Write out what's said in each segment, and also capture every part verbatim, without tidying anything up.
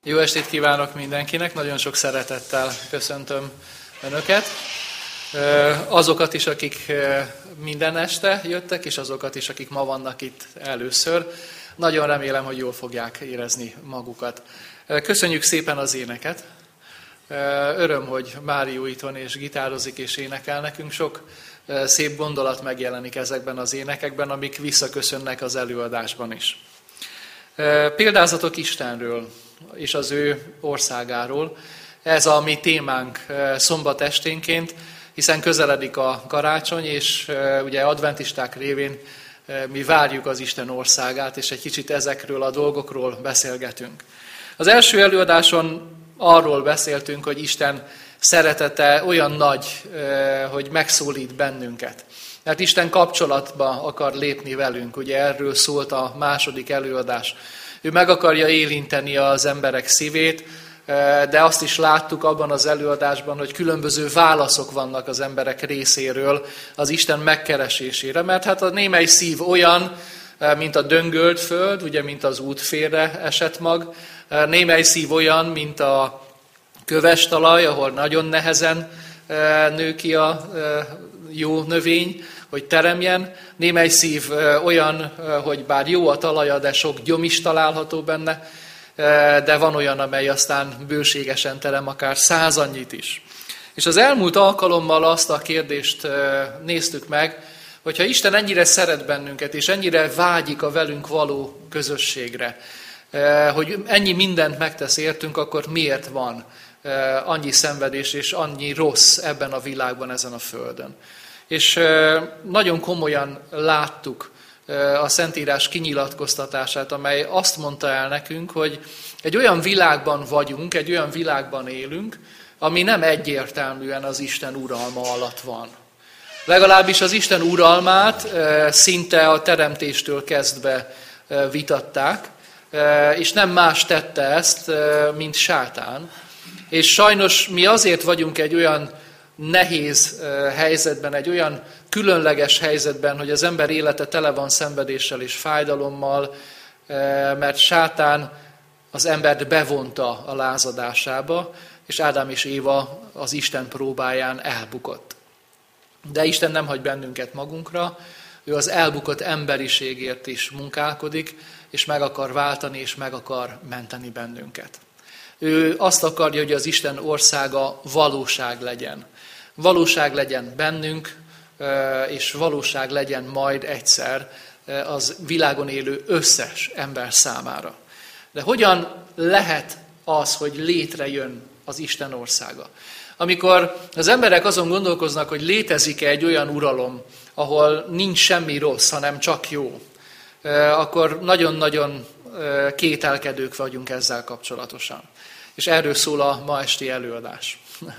Jó estét kívánok mindenkinek, nagyon sok szeretettel köszöntöm Önöket. Azokat is, akik minden este jöttek, és azokat is, akik ma vannak itt először. Nagyon remélem, hogy jól fogják érezni magukat. Köszönjük szépen az éneket. Öröm, hogy Márió itt van és gitározik és énekel nekünk. Sok szép gondolat megjelenik ezekben az énekekben, amik visszaköszönnek az előadásban is. Példázatok Istenről és az ő országáról. Ez a mi témánk szombat esténként, hiszen közeledik a karácsony, és ugye adventisták révén mi várjuk az Isten országát, és egy kicsit ezekről a dolgokról beszélgetünk. Az első előadáson arról beszéltünk, hogy Isten szeretete olyan nagy, hogy megszólít bennünket. Mert Isten kapcsolatba akar lépni velünk, ugye erről szólt a második előadás. Ő meg akarja élinteni az emberek szívét, de azt is láttuk abban az előadásban, hogy különböző válaszok vannak az emberek részéről az Isten megkeresésére. Mert hát a némely szív olyan, mint a döngölt föld, ugye, mint az út félre esett mag. Némely szív olyan, mint a köves talaj, ahol nagyon nehezen nő ki a jó növény, hogy teremjen. Némely szív olyan, hogy bár jó a talaja, de sok gyom is található benne, de van olyan, amely aztán bőségesen terem, akár százannyit is. És az elmúlt alkalommal azt a kérdést néztük meg, hogyha Isten ennyire szeret bennünket, és ennyire vágyik a velünk való közösségre, hogy ennyi mindent megtesz értünk, akkor miért van annyi szenvedés és annyi rossz ebben a világban, ezen a földön. És nagyon komolyan láttuk a Szentírás kinyilatkoztatását, amely azt mondta el nekünk, hogy egy olyan világban vagyunk, egy olyan világban élünk, ami nem egyértelműen az Isten uralma alatt van. Legalábbis az Isten uralmát szinte a teremtéstől kezdve vitatták, és nem más tette ezt, mint sátán. És sajnos mi azért vagyunk egy olyan nehéz helyzetben, egy olyan különleges helyzetben, hogy az ember élete tele van szenvedéssel és fájdalommal, mert sátán az embert bevonta a lázadásába, és Ádám és Éva az Isten próbáján elbukott. De Isten nem hagy bennünket magunkra, ő az elbukott emberiségért is munkálkodik, és meg akar váltani, és meg akar menteni bennünket. Ő azt akarja, hogy az Isten országa valóság legyen. Valóság legyen bennünk, és valóság legyen majd egyszer az világon élő összes ember számára. De hogyan lehet az, hogy létrejön az Isten országa? Amikor az emberek azon gondolkoznak, hogy létezik-e egy olyan uralom, ahol nincs semmi rossz, hanem csak jó, akkor nagyon-nagyon kételkedők vagyunk ezzel kapcsolatosan. És erről szól a ma esti előadás.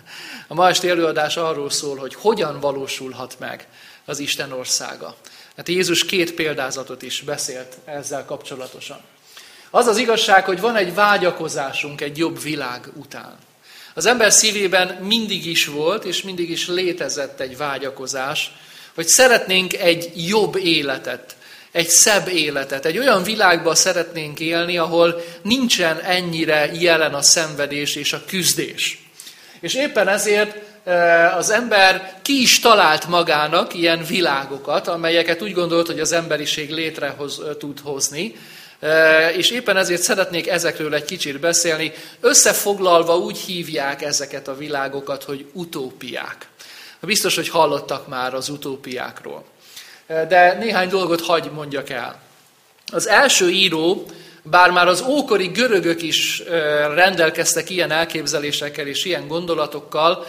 A ma esti előadás arról szól, hogy hogyan valósulhat meg az Isten országa. Hát Jézus két példázatot is beszélt ezzel kapcsolatosan. Az az igazság, hogy van egy vágyakozásunk egy jobb világ után. Az ember szívében mindig is volt, és mindig is létezett egy vágyakozás, hogy szeretnénk egy jobb életet, egy szebb életet, egy olyan világban szeretnénk élni, ahol nincsen ennyire jelen a szenvedés és a küzdés. És éppen ezért az ember ki is talált magának ilyen világokat, amelyeket úgy gondolt, hogy az emberiség létre hoz, tud hozni, és éppen ezért szeretnék ezekről egy kicsit beszélni. Összefoglalva úgy hívják ezeket a világokat, hogy utópiák. Biztos, hogy hallottak már az utópiákról. De néhány dolgot hagy mondjak el. Az első író, bár már az ókori görögök is rendelkeztek ilyen elképzelésekkel és ilyen gondolatokkal,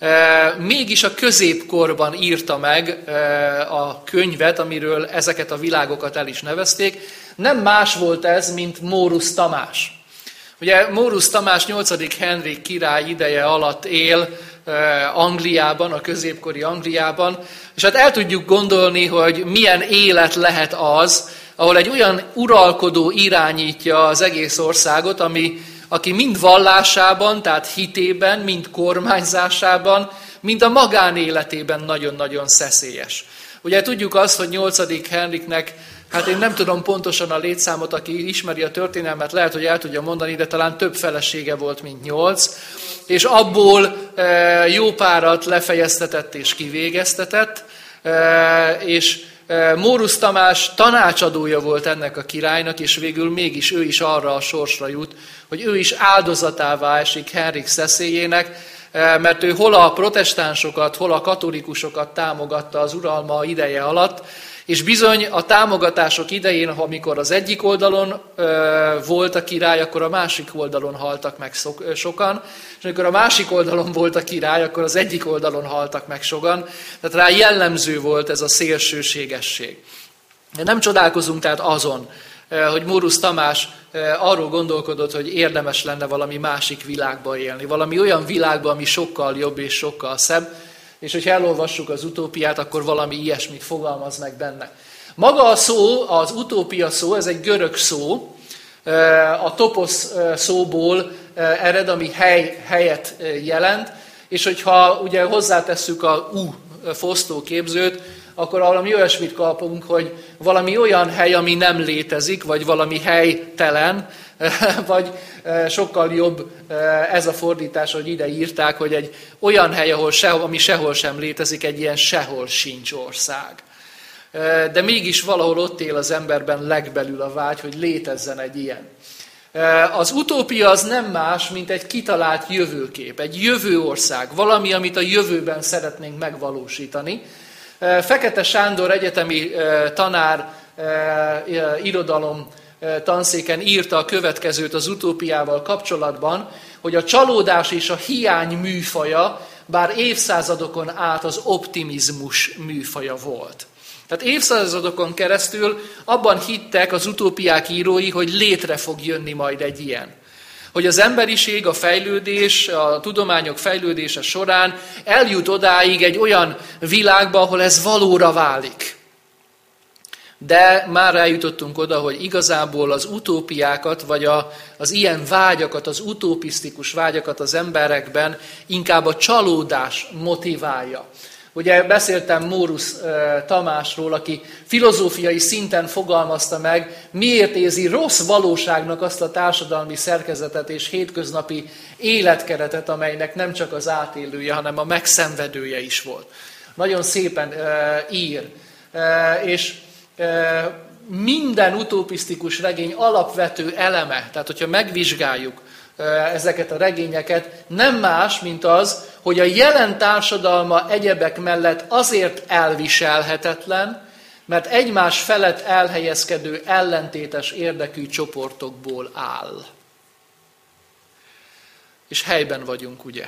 mégis a középkorban írta meg a könyvet, amiről ezeket a világokat el is nevezték. Nem más volt ez, mint Mórusz Tamás. Ugye Mórusz Tamás nyolcadik Henrik király ideje alatt él Angliában, a középkori Angliában, és hát el tudjuk gondolni, hogy milyen élet lehet az, ahol egy olyan uralkodó irányítja az egész országot, ami, aki mind vallásában, tehát hitében, mind kormányzásában, mind a magánéletében nagyon-nagyon szeszélyes. Ugye tudjuk azt, hogy nyolcadik Henriknek Hát én nem tudom pontosan a létszámot, aki ismeri a történelmet, lehet, hogy el tudja mondani, de talán több felesége volt, mint nyolc. És abból jó párat lefejeztetett és kivégeztetett, és Mórusz Tamás tanácsadója volt ennek a királynak, és végül mégis ő is arra a sorsra jut, hogy ő is áldozatává esik Henrik szeszélyének, mert ő hol a protestánsokat, hol a katolikusokat támogatta az uralma ideje alatt, és bizony a támogatások idején, amikor az egyik oldalon ö, volt a király, akkor a másik oldalon haltak meg szok, ö, sokan, és amikor a másik oldalon volt a király, akkor az egyik oldalon haltak meg sokan. Tehát rá jellemző volt ez a szélsőségesség. Nem csodálkozunk tehát azon, hogy Mórusz Tamás arról gondolkodott, hogy érdemes lenne valami másik világba élni, valami olyan világba, ami sokkal jobb és sokkal szebb, és hogyha elolvassuk az utópiát, akkor valami ilyesmit fogalmaz meg benne. Maga a szó, az utópia szó, ez egy görög szó, a toposz szóból ered, ami hely, helyet jelent, és hogyha ugye hozzátesszük a u fosztóképzőt, akkor valami olyasmit kapunk, hogy valami olyan hely, ami nem létezik, vagy valami helytelen, vagy sokkal jobb ez a fordítás, hogy ide írták, hogy egy olyan hely, ahol sehol, ami sehol sem létezik, egy ilyen sehol sincs ország. De mégis valahol ott él az emberben legbelül a vágy, hogy létezzen egy ilyen. Az utópia az nem más, mint egy kitalált jövőkép, egy jövőország, valami, amit a jövőben szeretnénk megvalósítani. Fekete Sándor egyetemi tanár irodalom tanszéken írta a következőt az utópiával kapcsolatban, hogy a csalódás és a hiány műfaja, bár évszázadokon át az optimizmus műfaja volt. Tehát évszázadokon keresztül abban hittek az utópiák írói, hogy létre fog jönni majd egy ilyen. Hogy az emberiség, a fejlődés, a tudományok fejlődése során eljut odáig egy olyan világba, ahol ez valóra válik. De már eljutottunk oda, hogy igazából az utópiákat, vagy a, az ilyen vágyakat, az utopisztikus vágyakat az emberekben inkább a csalódás motiválja. Ugye beszéltem Mórusz Tamásról, aki filozófiai szinten fogalmazta meg, miért érzi rossz valóságnak azt a társadalmi szerkezetet és hétköznapi életkeretet, amelynek nem csak az átélője, hanem a megszenvedője is volt. Nagyon szépen ír. És minden utopisztikus regény alapvető eleme, tehát hogyha megvizsgáljuk ezeket a regényeket, nem más, mint az, hogy a jelen társadalma egyebek mellett azért elviselhetetlen, mert egymás felett elhelyezkedő ellentétes érdekű csoportokból áll. És helyben vagyunk, ugye?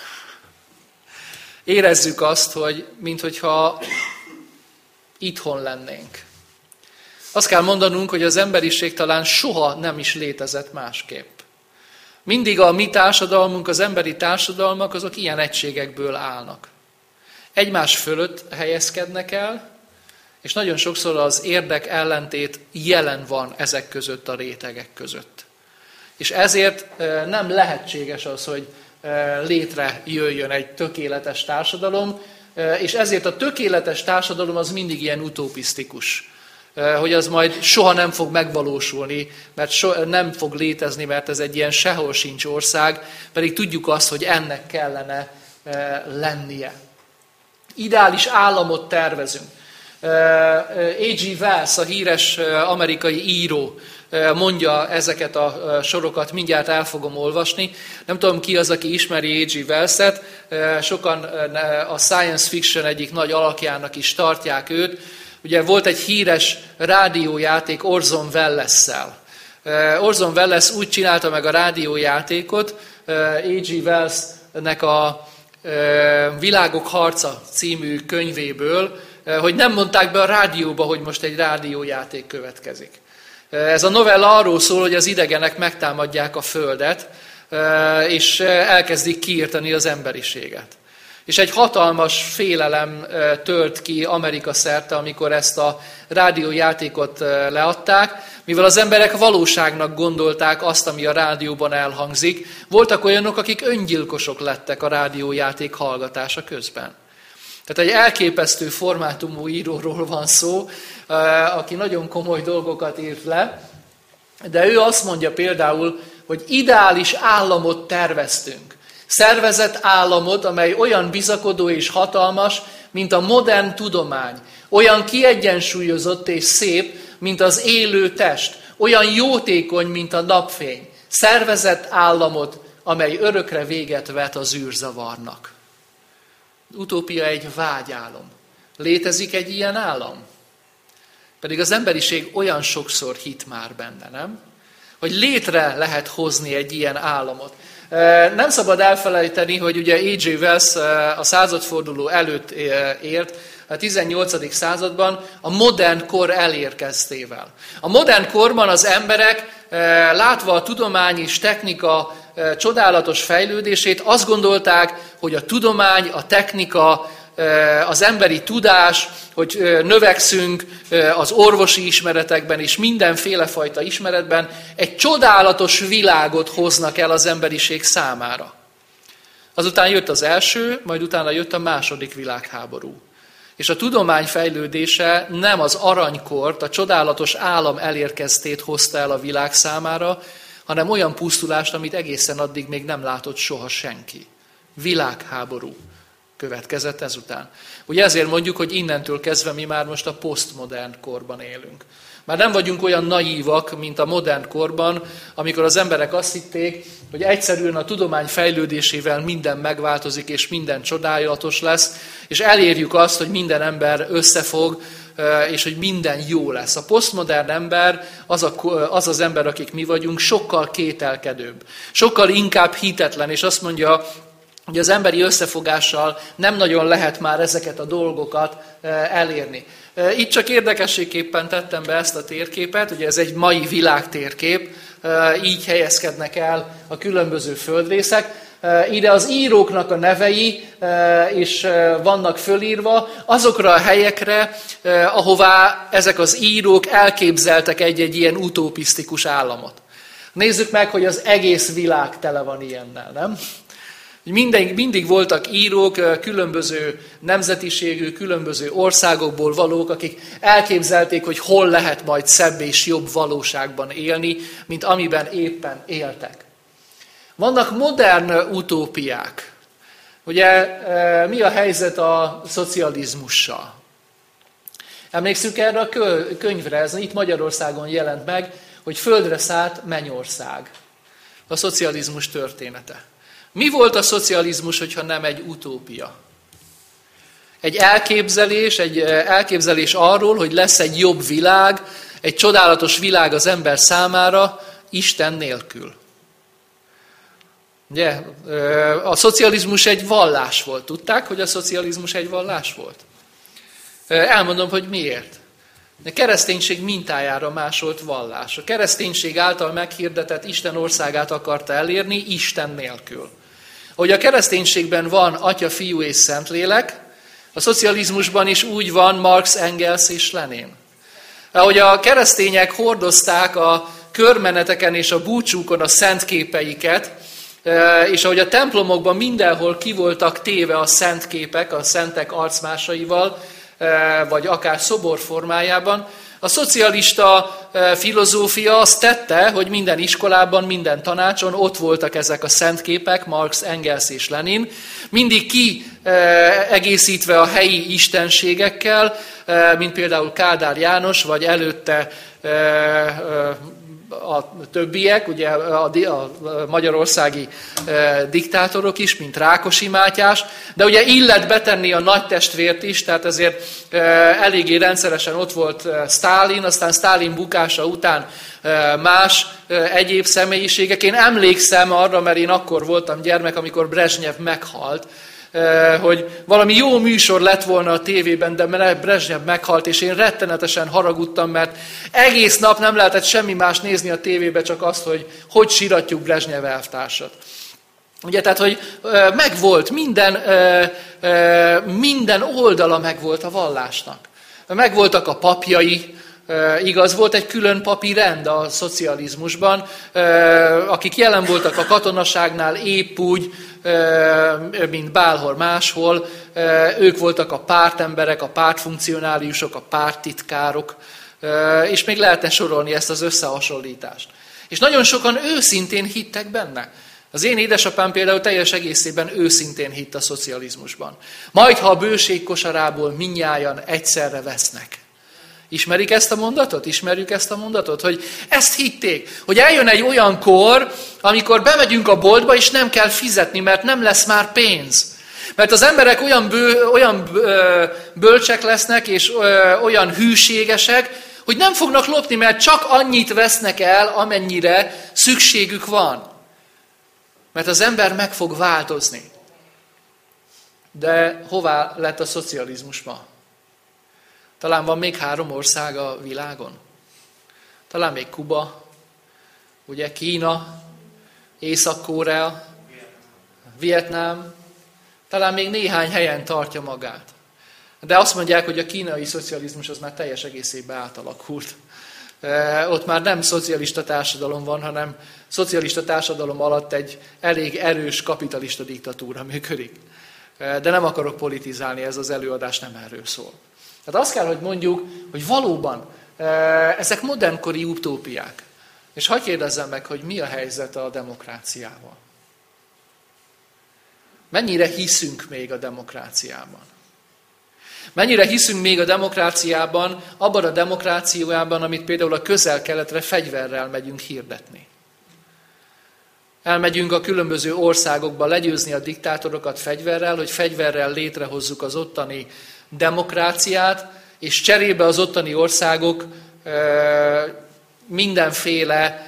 Érezzük azt, hogy minthogyha itthon lennénk. Azt kell mondanunk, hogy az emberiség talán soha nem is létezett másképp. Mindig a mi társadalmunk, az emberi társadalmak, azok ilyen egységekből állnak. Egymás fölött helyezkednek el, és nagyon sokszor az érdek ellentét jelen van ezek között a rétegek között. És ezért nem lehetséges az, hogy létrejöjjön egy tökéletes társadalom, és ezért a tökéletes társadalom az mindig ilyen utopisztikus. Hogy az majd soha nem fog megvalósulni, mert so, nem fog létezni, mert ez egy ilyen sehol sincs ország, pedig tudjuk azt, hogy ennek kellene e, lennie. Ideális államot tervezünk. á gé Wells, a híres amerikai író mondja ezeket a sorokat, mindjárt el fogom olvasni. Nem tudom ki az, aki ismeri á gé Wells-et, sokan a science fiction egyik nagy alakjának is tartják őt. Ugye volt egy híres rádiójáték Orson Welles-szel. Orson Welles úgy csinálta meg a rádiójátékot, á gé Wells-nek a Világok harca című könyvéből, hogy nem mondták be a rádióba, hogy most egy rádiójáték következik. Ez a novella arról szól, hogy az idegenek megtámadják a Földet, és elkezdik kiirtani az emberiséget. És egy hatalmas félelem tört ki Amerika szerte, amikor ezt a rádiójátékot leadták, mivel az emberek valóságnak gondolták azt, ami a rádióban elhangzik. Voltak olyanok, akik öngyilkosok lettek a rádiójáték hallgatása közben. Tehát egy elképesztő formátumú íróról van szó, aki nagyon komoly dolgokat írt le, de ő azt mondja például, hogy ideális államot terveztünk. Szervezett államot, amely olyan bizakodó és hatalmas, mint a modern tudomány. Olyan kiegyensúlyozott és szép, mint az élő test. Olyan jótékony, mint a napfény. Szervezett államot, amely örökre véget vet az űrzavarnak. Utópia egy vágyálom. Létezik egy ilyen állam? Pedig az emberiség olyan sokszor hit már benne, nem? Hogy létre lehet hozni egy ilyen államot. Nem szabad elfelejteni, hogy ugye á jé Wells a századforduló előtt ért, a tizennyolcadik században a modern kor elérkeztével. A modern korban az emberek, látva a tudomány és technika csodálatos fejlődését, azt gondolták, hogy a tudomány, a technika, az emberi tudás, hogy növekszünk az orvosi ismeretekben és mindenféle fajta ismeretben, egy csodálatos világot hoznak el az emberiség számára. Azután jött az első, majd utána jött a második világháború. És a tudomány fejlődése nem az aranykort, a csodálatos állam elérkeztét hozta el a világ számára, hanem olyan pusztulást, amit egészen addig még nem látott soha senki. Világháború következett ezután. Ugye ezért mondjuk, hogy innentől kezdve mi már most a posztmodern korban élünk. Már nem vagyunk olyan naívak, mint a modern korban, amikor az emberek azt hitték, hogy egyszerűen a tudomány fejlődésével minden megváltozik, és minden csodálatos lesz, és elérjük azt, hogy minden ember összefog, és hogy minden jó lesz. A posztmodern ember, az, a, az az ember, akik mi vagyunk, sokkal kételkedőbb, sokkal inkább hitetlen, és azt mondja, hogy az emberi összefogással nem nagyon lehet már ezeket a dolgokat elérni. Itt csak érdekességképpen tettem be ezt a térképet, ugye ez egy mai világtérkép, így helyezkednek el a különböző földrészek. Ide az íróknak a nevei is vannak fölírva, azokra a helyekre, ahová ezek az írók elképzeltek egy-egy ilyen utopisztikus államot. Nézzük meg, hogy az egész világ tele van ilyennel, nem? Minden, mindig voltak írók, különböző nemzetiségű, különböző országokból valók, akik elképzelték, hogy hol lehet majd szebb és jobb valóságban élni, mint amiben éppen éltek. Vannak modern utópiák. Ugye mi a helyzet a szocializmussal? Emlékszünk erre a könyvre, ez itt Magyarországon jelent meg, hogy földre szállt mennyország. A szocializmus története. Mi volt a szocializmus, hogyha nem egy utópia? Egy elképzelés, egy elképzelés arról, hogy lesz egy jobb világ, egy csodálatos világ az ember számára, Isten nélkül. Ugye, a szocializmus egy vallás volt. Tudták, hogy a szocializmus egy vallás volt? Elmondom, hogy miért. A kereszténység mintájára másolt vallás. A kereszténység által meghirdetett Isten országát akarta elérni Isten nélkül. Ahogy a kereszténységben van Atya, Fiú és Szentlélek, a szocializmusban is úgy van Marx, Engels és Lenin. Ahogy a keresztények hordozták a körmeneteken és a búcsúkon a szent képeiket, és ahogy a templomokban mindenhol ki voltak téve a szent képek, a szentek arcmásaival, vagy akár szobor formájában, a szocialista filozófia azt tette, hogy minden iskolában, minden tanácson ott voltak ezek a szentképek, Marx, Engels és Lenin, mindig ki egészítve a helyi istenségekkel, mint például Kádár János, vagy előtte a többiek, ugye a, a magyarországi e, diktátorok is, mint Rákosi Mátyás, de ugye illet betenni a nagy testvért is, tehát ezért e, eléggé rendszeresen ott volt Sztálin, aztán Sztálin bukása után e, más e, egyéb személyiségek. Én emlékszem arra, mert én akkor voltam gyermek, amikor Brezsnyev meghalt, hogy valami jó műsor lett volna a tévében, de Brezsnyev meghalt, és én rettenetesen haragudtam, mert egész nap nem lehetett semmi más nézni a tévébe, csak azt, hogy hogy síratjuk Brezsnyev elvtársat. Ugye, tehát, hogy megvolt, minden, minden oldala megvolt a vallásnak. Megvoltak a papjai, Igaz, volt egy külön papi rend a szocializmusban, akik jelen voltak a katonaságnál épp úgy, mint bárhol máshol. Ők voltak a pártemberek, a pártfunkcionáriusok, a párttitkárok, és még lehetne sorolni ezt az összehasonlítást. És nagyon sokan őszintén hittek benne. Az én édesapám például teljes egészében őszintén hitt a szocializmusban. Majd, ha a bőség kosarából mindnyájan egyszerre vesznek. Ismerik ezt a mondatot? Ismerjük ezt a mondatot? Hogy ezt hitték, hogy eljön egy olyan kor, amikor bemegyünk a boltba, és nem kell fizetni, mert nem lesz már pénz. Mert az emberek olyan, bő, olyan bölcsek lesznek, és olyan hűségesek, hogy nem fognak lopni, mert csak annyit vesznek el, amennyire szükségük van. Mert az ember meg fog változni. De hová lett a szocializmus ma? Talán van még három ország a világon. Talán még Kuba, ugye Kína, Észak-Korea, Vietnám. Talán még néhány helyen tartja magát. De azt mondják, hogy a kínai szocializmus az már teljes egészében átalakult. Ott már nem szocialista társadalom van, hanem szocialista társadalom alatt egy elég erős kapitalista diktatúra működik. De nem akarok politizálni, ez az előadás nem erről szól. Tehát azt kell, hogy mondjuk, hogy valóban ezek modernkori utópiák. És hadd kérdezzem meg, hogy mi a helyzet a demokráciával. Mennyire hiszünk még a demokráciában? Mennyire hiszünk még a demokráciában, abban a demokráciában, amit például a Közel-Keletre fegyverrel megyünk hirdetni. Elmegyünk a különböző országokba legyőzni a diktátorokat fegyverrel, hogy fegyverrel létrehozzuk az ottani demokráciát, és cserébe az ottani országok mindenféle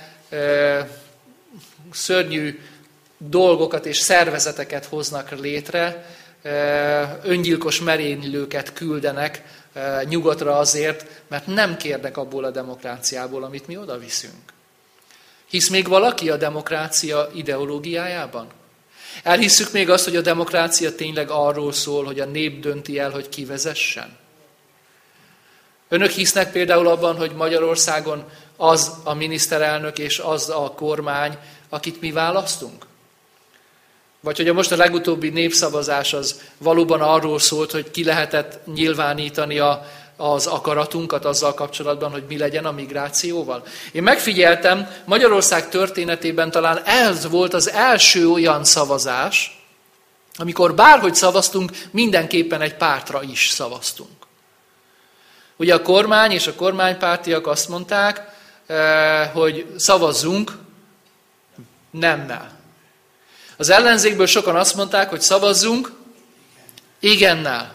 szörnyű dolgokat és szervezeteket hoznak létre, öngyilkos merénylőket küldenek nyugatra azért, mert nem kérnek abból a demokráciából, amit mi oda viszünk. Hisz még valaki a demokrácia ideológiájában? Elhisszük még azt, hogy a demokrácia tényleg arról szól, hogy a nép dönti el, hogy ki vezessen? Önök hisznek például abban, hogy Magyarországon az a miniszterelnök és az a kormány, akit mi választunk? Vagy hogy a most a legutóbbi népszavazás az valóban arról szólt, hogy ki lehetett nyilvánítani a, az akaratunkat azzal kapcsolatban, hogy mi legyen a migrációval. Én megfigyeltem, Magyarország történetében talán ez volt az első olyan szavazás, amikor bárhogy szavaztunk, mindenképpen egy pártra is szavaztunk. Ugye a kormány és a kormánypártiak azt mondták, hogy szavazzunk nemmel. Az ellenzékből sokan azt mondták, hogy szavazzunk igennel.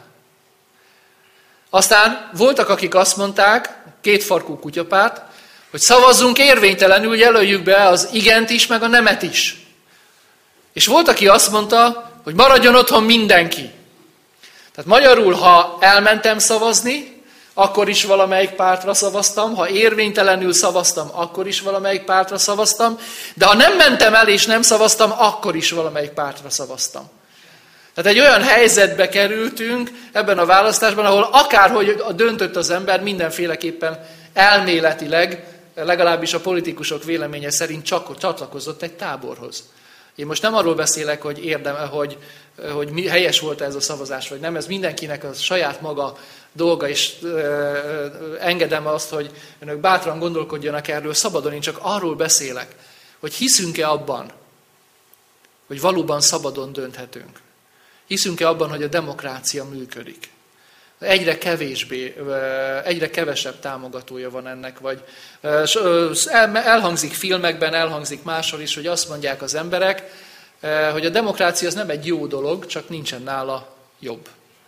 Aztán voltak, akik azt mondták, kétfarkú kutyapárt, hogy szavazzunk érvénytelenül, jelöljük be az igent is, meg a nemet is. És volt, aki azt mondta, hogy maradjon otthon mindenki. Tehát magyarul, ha elmentem szavazni, akkor is valamelyik pártra szavaztam, ha érvénytelenül szavaztam, akkor is valamelyik pártra szavaztam, de ha nem mentem el és nem szavaztam, akkor is valamelyik pártra szavaztam. Tehát egy olyan helyzetbe kerültünk ebben a választásban, ahol akárhogy döntött az ember, mindenféleképpen elméletileg, legalábbis a politikusok véleménye szerint csak csatlakozott egy táborhoz. Én most nem arról beszélek, hogy, érdem, hogy, hogy mi, helyes volt ez a szavazás, vagy nem, ez mindenkinek a saját maga dolga, és engedem azt, hogy önök bátran gondolkodjanak erről szabadon, én csak arról beszélek, hogy hiszünk-e abban, hogy valóban szabadon dönthetünk. Hiszünk-e abban, hogy a demokrácia működik. Egyre kevésbé, egyre kevesebb támogatója van ennek, vagy elhangzik filmekben, elhangzik máshol is, hogy azt mondják az emberek, hogy a demokrácia az nem egy jó dolog, csak nincsen nála jobb.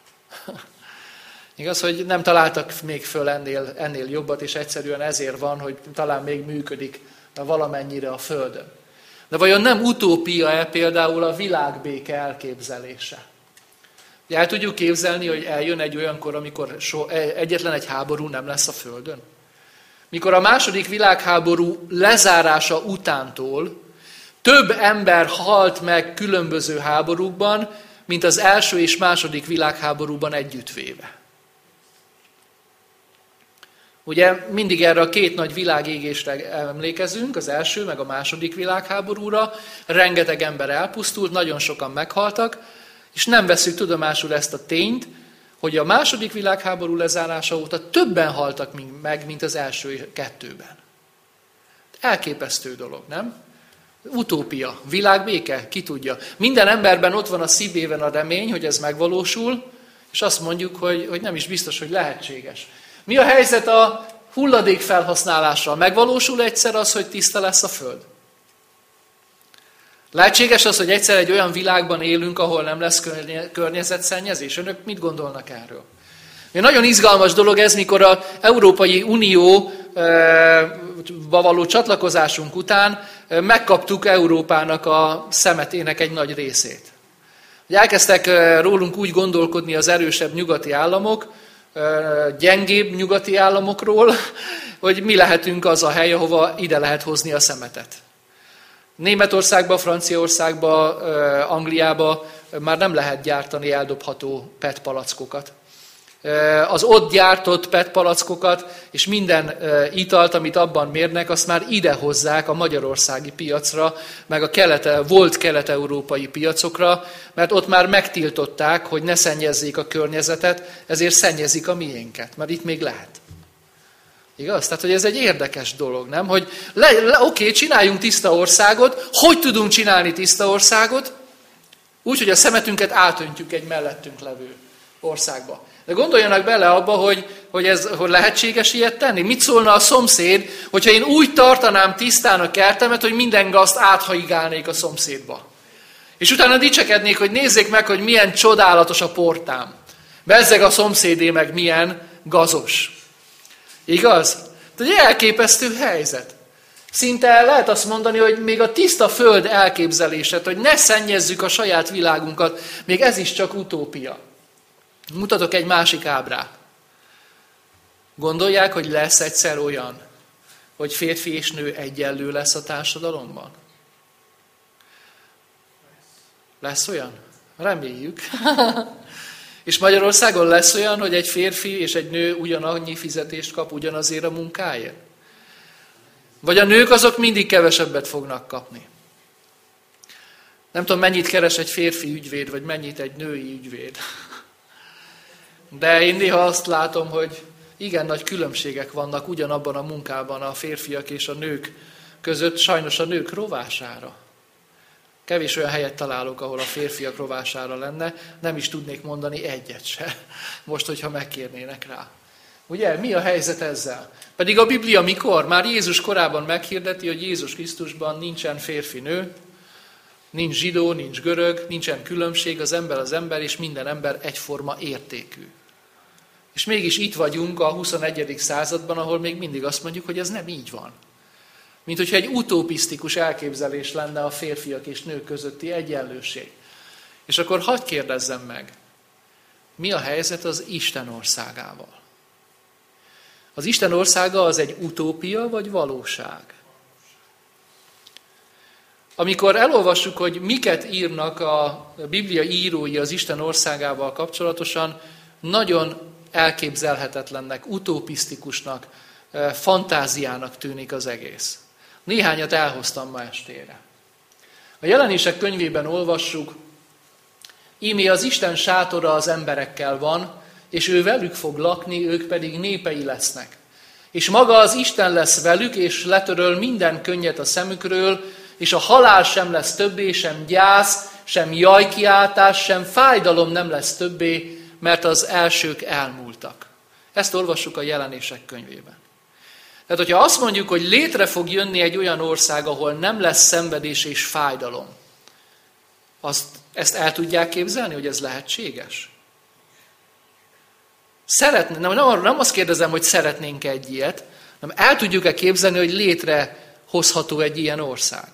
Igaz, hogy nem találtak még föl ennél, ennél jobbat, és egyszerűen ezért van, hogy talán még működik valamennyire a Földön. De vajon nem utópia-e például a világbéke elképzelése? El tudjuk képzelni, hogy eljön egy olyan kor, amikor so, egyetlen egy háború nem lesz a Földön? Mikor a második világháború lezárása utántól több ember halt meg különböző háborúkban, mint az első és második világháborúban együttvéve. Ugye mindig erre a két nagy világégésre emlékezünk, az első meg a második világháborúra, rengeteg ember elpusztult, nagyon sokan meghaltak, és nem veszük tudomásul ezt a tényt, hogy a második világháború lezárása óta többen haltak meg, mint az első kettőben. Elképesztő dolog, nem? Utópia, világbéke, ki tudja. Minden emberben ott van a szívében a remény, hogy ez megvalósul, és azt mondjuk, hogy, hogy nem is biztos, hogy lehetséges. Mi a helyzet a hulladék felhasználással? Megvalósul egyszer az, hogy tiszta lesz a föld? Lehetséges az, hogy egyszer egy olyan világban élünk, ahol nem lesz környezetszennyezés? Önök mit gondolnak erről? Egy nagyon izgalmas dolog ez, mikor az Európai Unióba való csatlakozásunk után megkaptuk Európának a szemetének egy nagy részét. Elkezdtek rólunk úgy gondolkodni az erősebb nyugati államok, gyengébb nyugati államokról, hogy mi lehetünk az a hely, ahova ide lehet hozni a szemetet. Németországba, Franciaországba, Angliába már nem lehet gyártani eldobható pé é té palackokat. Az ott gyártott pé é té palackokat és minden italt, amit abban mérnek, azt már ide hozzák a magyarországi piacra, meg a kelete, volt kelet-európai piacokra, mert ott már megtiltották, hogy ne szennyezzék a környezetet, ezért szennyezik a miénket, mert itt még lehet. Igaz? Tehát, hogy ez egy érdekes dolog, nem? Hogy le, le, oké, csináljunk tiszta országot, hogy tudunk csinálni tiszta országot? Úgy, hogy a szemetünket átöntjük egy mellettünk levő országba. De gondoljanak bele abba, hogy, hogy, ez, hogy lehetséges ilyet tenni. Mit szólna a szomszéd, hogyha én úgy tartanám tisztán a kertemet, hogy minden gazt áthaigálnék a szomszédba. És utána dicsekednék, hogy nézzék meg, hogy milyen csodálatos a portám. Bezzeg a szomszédé meg milyen gazos. Igaz? Tehát egy elképesztő helyzet. Szinte lehet azt mondani, hogy még a tiszta föld elképzeléset, hogy ne szennyezzük a saját világunkat, még ez is csak utópia. Mutatok egy másik ábrát. Gondolják, hogy lesz egyszer olyan, hogy férfi és nő egyenlő lesz a társadalomban? Lesz olyan? Reméljük. És Magyarországon lesz olyan, hogy egy férfi és egy nő ugyanannyi fizetést kap ugyanazért a munkáért? Vagy a nők azok mindig kevesebbet fognak kapni? Nem tudom, mennyit keres egy férfi ügyvéd, vagy mennyit egy női ügyvéd. De én néha azt látom, hogy igen nagy különbségek vannak ugyanabban a munkában a férfiak és a nők között, sajnos a nők rovására. Kevés olyan helyet találok, ahol a férfiak rovására lenne, nem is tudnék mondani egyet se, most, hogyha megkérnének rá. Ugye, mi a helyzet ezzel? Pedig a Biblia mikor? Már Jézus korában meghirdeti, hogy Jézus Krisztusban nincsen férfi-nő, nincs zsidó, nincs görög, nincsen különbség, az ember az ember, és minden ember egyforma értékű. És mégis itt vagyunk a huszonegyedik században, ahol még mindig azt mondjuk, hogy ez nem így van. Mint hogyha egy utopisztikus elképzelés lenne a férfiak és nők közötti egyenlőség. És akkor hadd kérdezzem meg, mi a helyzet az Isten országával? Az Isten országa az egy utópia vagy valóság? Amikor elolvassuk, hogy miket írnak a Biblia írói az Isten országával kapcsolatosan, nagyon elképzelhetetlennek, utopisztikusnak, fantáziának tűnik az egész. Néhányat elhoztam ma estére. A Jelenések könyvében olvassuk, íme az Isten sátora az emberekkel van, és ő velük fog lakni, ők pedig népei lesznek. És maga az Isten lesz velük, és letöröl minden könnyet a szemükről, és a halál sem lesz többé, sem gyász, sem jajkiáltás, sem fájdalom nem lesz többé, mert az elsők elmúltak. Ezt olvassuk a Jelenések könyvében. Tehát, hogyha azt mondjuk, hogy létre fog jönni egy olyan ország, ahol nem lesz szenvedés és fájdalom, azt, ezt el tudják képzelni, hogy ez lehetséges? Szeretne, nem, nem, nem azt kérdezem, hogy szeretnénk egy ilyet, hanem el tudjuk-e képzelni, hogy létrehozható egy ilyen ország?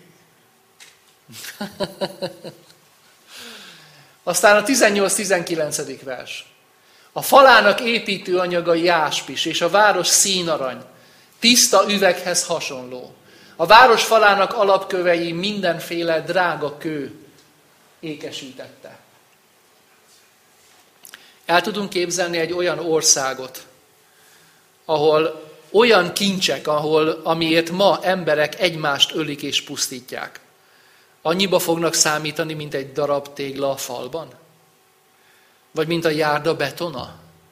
Aztán a tizennyolc-tizenkilencedik vers. A falának építő anyaga jáspis, és a város színarany, tiszta üveghez hasonló. A város falának alapkövei mindenféle drága kő ékesítette. El tudunk képzelni egy olyan országot, ahol olyan kincsek, ahol, amiért ma emberek egymást ölik és pusztítják, annyiba fognak számítani, mint egy darab tégla a falban? Vagy mint a járda betona?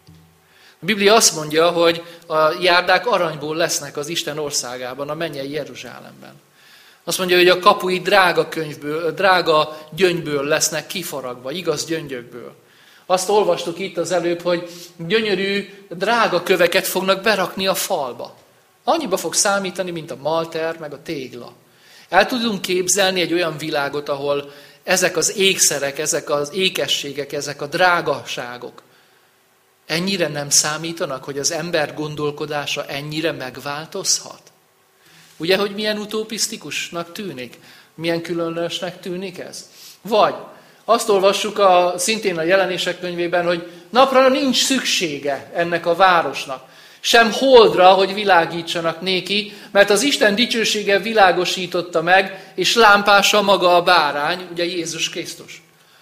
A Biblia azt mondja, hogy a járdák aranyból lesznek az Isten országában, a mennyei Jeruzsálemben. Azt mondja, hogy a kapui drága könyvből, drága gyöngyből lesznek kifaragva, igaz gyöngyökből. Azt olvastuk itt az előbb, hogy gyönyörű, drága köveket fognak berakni a falba. Annyiba fog számítani, mint a malter, meg a tégla. El tudunk képzelni egy olyan világot, ahol ezek az ékszerek, ezek az ékességek, ezek a drágaságok ennyire nem számítanak, hogy az ember gondolkodása ennyire megváltozhat? Ugye, hogy milyen utopisztikusnak tűnik? Milyen különösnek tűnik ez? Vagy azt olvassuk a, szintén a Jelenések könyvében, hogy napra nincs szüksége ennek a városnak, sem holdra, hogy világítsanak néki, mert az Isten dicsősége világosította meg, és lámpása maga a bárány, ugye Jézus Krisztus.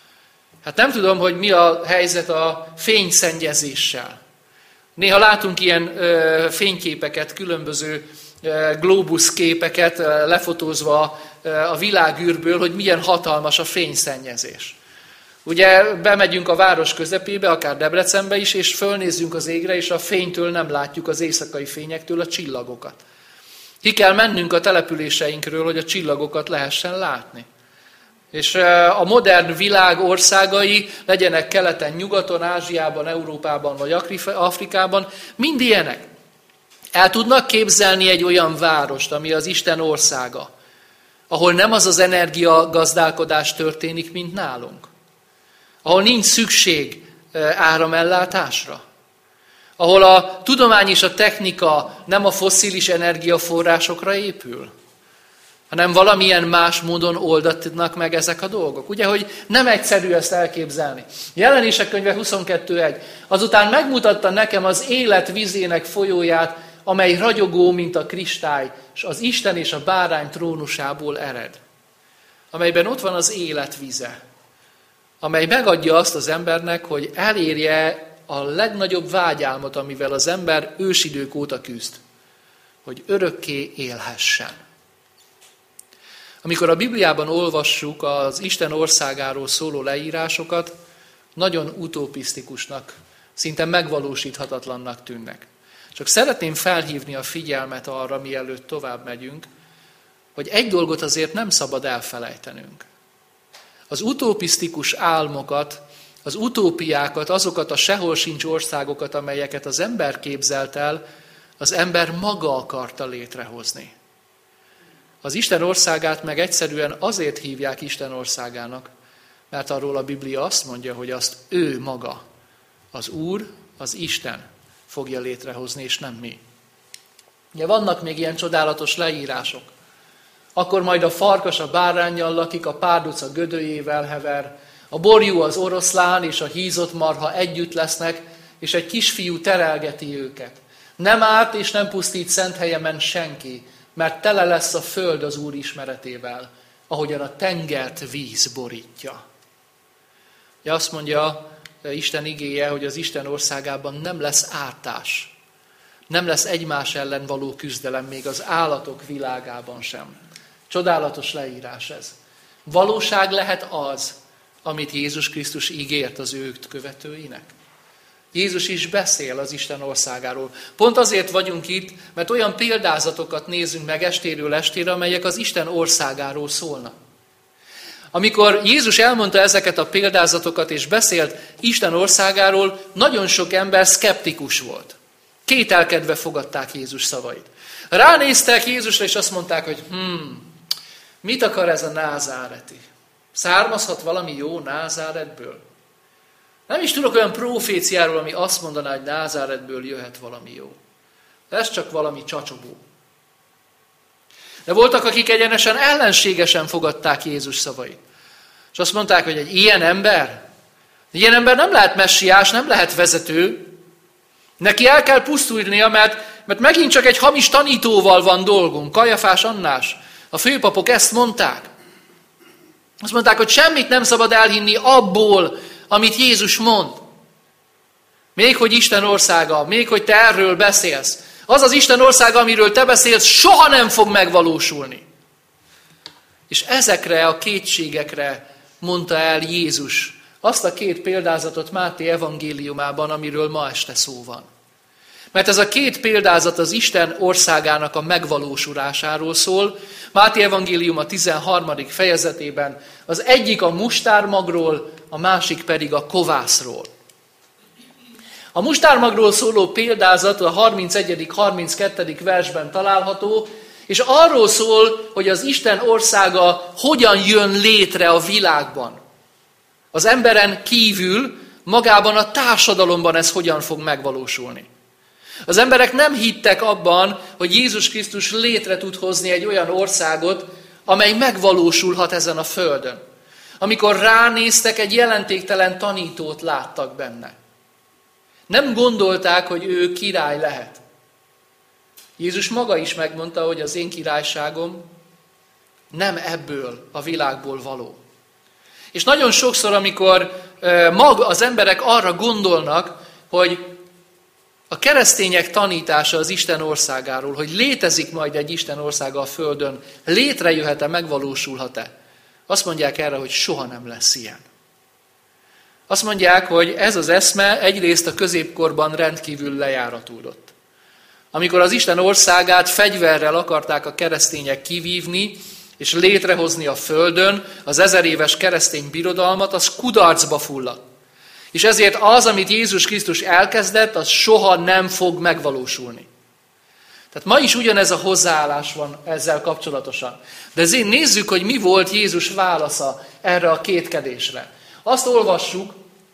Hát nem tudom, hogy mi a helyzet a fényszennyezéssel. Néha látunk ilyen ö, fényképeket, különböző ö, glóbuszképeket ö, lefotózva ö, a világűrből, hogy milyen hatalmas a fényszennyezés. Ugye bemegyünk a város közepébe, akár Debrecenbe is, és fölnézzünk az égre, és a fénytől nem látjuk, az éjszakai fényektől a csillagokat. Ki kell mennünk a településeinkről, hogy a csillagokat lehessen látni. És a modern világ országai, legyenek keleten, nyugaton, Ázsiában, Európában vagy Afrikában, mind ilyenek. El tudnak képzelni egy olyan várost, ami az Isten országa, ahol nem az az energiagazdálkodás történik, mint nálunk. Ahol nincs szükség áramellátásra. Ahol a tudomány és a technika nem a fosszilis energiaforrásokra épül, hanem valamilyen más módon oldatnak meg ezek a dolgok. Ugye, hogy nem egyszerű ezt elképzelni. Jelenések könyve huszonkettő egy. Azután megmutatta nekem az élet vízének folyóját, amely ragyogó, mint a kristály, és az Isten és a bárány trónusából ered. Amelyben ott van az élet víze, amely megadja azt az embernek, hogy elérje a legnagyobb vágyálmot, amivel az ember ősidők óta küzd, hogy örökké élhessen. Amikor a Bibliában olvassuk az Isten országáról szóló leírásokat, nagyon utopisztikusnak, szinte megvalósíthatatlannak tűnnek. Csak szeretném felhívni a figyelmet arra, mielőtt tovább megyünk, hogy egy dolgot azért nem szabad elfelejtenünk. Az utopisztikus álmokat, az utópiákat, azokat a sehol sincs országokat, amelyeket az ember képzelt el, az ember maga akarta létrehozni. Az Isten országát meg egyszerűen azért hívják Isten országának, mert arról a Biblia azt mondja, hogy azt ő maga, az Úr, az Isten fogja létrehozni, és nem mi. Ugye vannak még ilyen csodálatos leírások. Akkor majd a farkas a báránnyal lakik, a párduc a gödöjével hever, a borjú az oroszlán és a hízott marha együtt lesznek, és egy kisfiú terelgeti őket. Nem árt és nem pusztít szent helyemen senki, mert tele lesz a föld az Úr ismeretével, ahogyan a tengert víz borítja. Ja, azt mondja Isten igéje, hogy az Isten országában nem lesz ártás. Nem lesz egymás ellen való küzdelem, még az állatok világában sem. Csodálatos leírás ez. Valóság lehet az, amit Jézus Krisztus ígért az ő követőinek. Jézus is beszél az Isten országáról. Pont azért vagyunk itt, mert olyan példázatokat nézünk meg estéről estére, amelyek az Isten országáról szólnak. Amikor Jézus elmondta ezeket a példázatokat és beszélt Isten országáról, nagyon sok ember szkeptikus volt. Kételkedve fogadták Jézus szavait. Ránéztek Jézusra, és azt mondták, hogy hmm, mit akar ez a názáreti? Származhat valami jó Názáretből? Nem is tudok olyan proféciáról, ami azt mondaná, hogy Názáretből jöhet valami jó. Ez csak valami csacsobó. De voltak, akik egyenesen ellenségesen fogadták Jézus szavait. És azt mondták, hogy egy ilyen ember, egy ilyen ember nem lehet messiás, nem lehet vezető. Neki el kell pusztulnia, mert, mert megint csak egy hamis tanítóval van dolgunk. Kajafás Annás. A főpapok ezt mondták. Azt mondták, hogy semmit nem szabad elhinni abból, amit Jézus mond. Még hogy Isten országa, még hogy te erről beszélsz. Az az Isten országa, amiről te beszélsz, soha nem fog megvalósulni. És ezekre a kétségekre mondta el Jézus azt a két példázatot Máté evangéliumában, amiről ma este szó van. Mert ez a két példázat az Isten országának a megvalósulásáról szól. Máté evangélium a tizenharmadik fejezetében az egyik a mustármagról, a másik pedig a kovászról. A mustármagról szóló példázat a harmincegyedik harminckettedik versben található, és arról szól, hogy az Isten országa hogyan jön létre a világban. Az emberen kívül, magában a társadalomban ez hogyan fog megvalósulni. Az emberek nem hittek abban, hogy Jézus Krisztus létre tud hozni egy olyan országot, amely megvalósulhat ezen a földön. Amikor ránéztek, egy jelentéktelen tanítót láttak benne. Nem gondolták, hogy ő király lehet. Jézus maga is megmondta, hogy az én királyságom nem ebből a világból való. És nagyon sokszor, amikor maga az emberek arra gondolnak, hogy a keresztények tanítása az Isten országáról, hogy létezik majd egy Isten országa a földön, létrejöhet-e, megvalósulhat-e, azt mondják erre, hogy soha nem lesz ilyen. Azt mondják, hogy ez az eszme egyrészt a középkorban rendkívül lejáratódott. Amikor az Isten országát fegyverrel akarták a keresztények kivívni, és létrehozni a földön az ezeréves keresztény birodalmat, az kudarcba fulladt. És ezért az, amit Jézus Krisztus elkezdett, az soha nem fog megvalósulni. Tehát ma is ugyanez a hozzáállás van ezzel kapcsolatosan. De ezért nézzük, hogy mi volt Jézus válasza erre a kétkedésre. Azt olvassuk,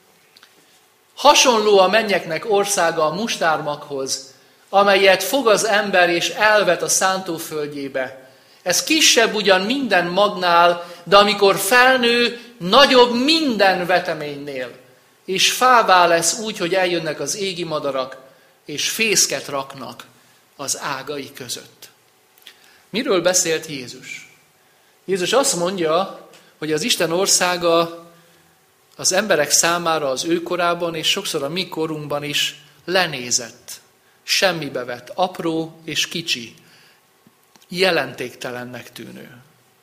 hasonló a mennyeknek országa a mustármaghoz, amelyet fog az ember és elvet a szántóföldjébe. Ez kisebb ugyan minden magnál, de amikor felnő, nagyobb minden veteménynél. És fává lesz úgy, hogy eljönnek az égi madarak, és fészket raknak az ágai között. Miről beszélt Jézus? Jézus azt mondja, hogy az Isten országa az emberek számára az ő korában, és sokszor a mi korunkban is lenézett, semmibe vett, apró és kicsi, jelentéktelennek tűnő.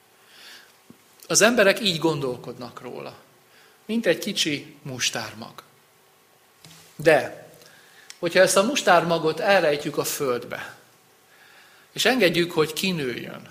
Az emberek így gondolkodnak róla, mint egy kicsi mustármag. De, hogyha ezt a mustármagot elrejtjük a földbe, és engedjük, hogy kinőjön,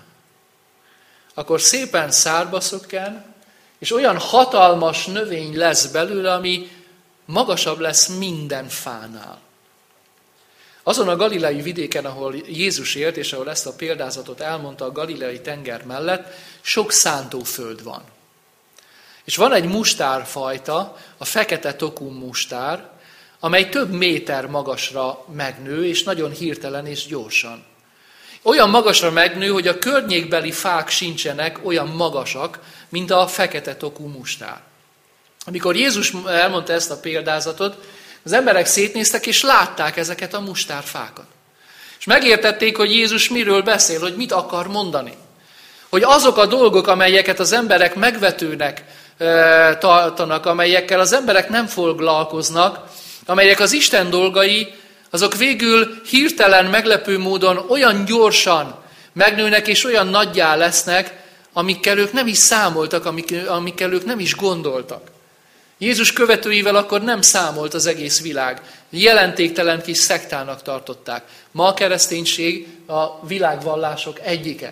akkor szépen szárba szökken, és olyan hatalmas növény lesz belőle, ami magasabb lesz minden fánál. Azon a galileai vidéken, ahol Jézus élt, és ahol ezt a példázatot elmondta a galileai tenger mellett, sok szántóföld van. És van egy mustárfajta, a fekete tokum mustár, amely több méter magasra megnő, és nagyon hirtelen és gyorsan. Olyan magasra megnő, hogy a környékbeli fák sincsenek olyan magasak, mint a fekete tokum mustár. Amikor Jézus elmondta ezt a példázatot, az emberek szétnéztek, és látták ezeket a mustárfákat. És megértették, hogy Jézus miről beszél, hogy mit akar mondani. Hogy azok a dolgok, amelyeket az emberek megvetőnek e, tartanak, amelyekkel az emberek nem foglalkoznak, amelyek az Isten dolgai, azok végül hirtelen, meglepő módon olyan gyorsan megnőnek, és olyan nagyjá lesznek, amikkel ők nem is számoltak, amik, amikkel ők nem is gondoltak. Jézus követőivel akkor nem számolt az egész világ. Jelentéktelen kis szektának tartották. Ma a kereszténység a világvallások egyike.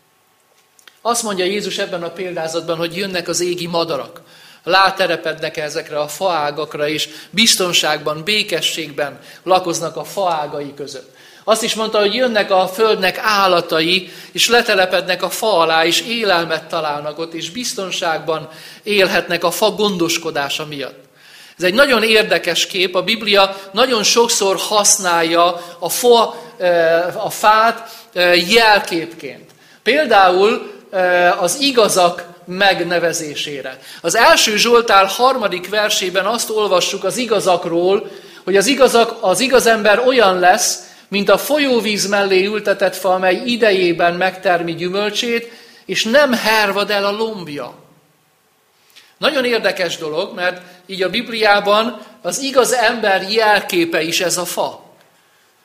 Azt mondja Jézus ebben a példázatban, hogy jönnek az égi madarak. Láterepednek ezekre a faágakra, és biztonságban, békességben lakoznak a faágai között. Azt is mondta, hogy jönnek a földnek állatai, és letelepednek a fa alá, és élelmet találnak ott, és biztonságban élhetnek a fa gondoskodása miatt. Ez egy nagyon érdekes kép, a Biblia nagyon sokszor használja a, fa, a fát jelképként. Például az igazak megnevezésére. Az első Zsoltár harmadik versében azt olvassuk az igazakról, hogy az, igazak, az igaz ember olyan lesz, mint a folyóvíz mellé ültetett fa, amely idejében megtermi gyümölcsét, és nem hervad el a lombja. Nagyon érdekes dolog, mert így a Bibliában az igaz ember jelképe is ez a fa.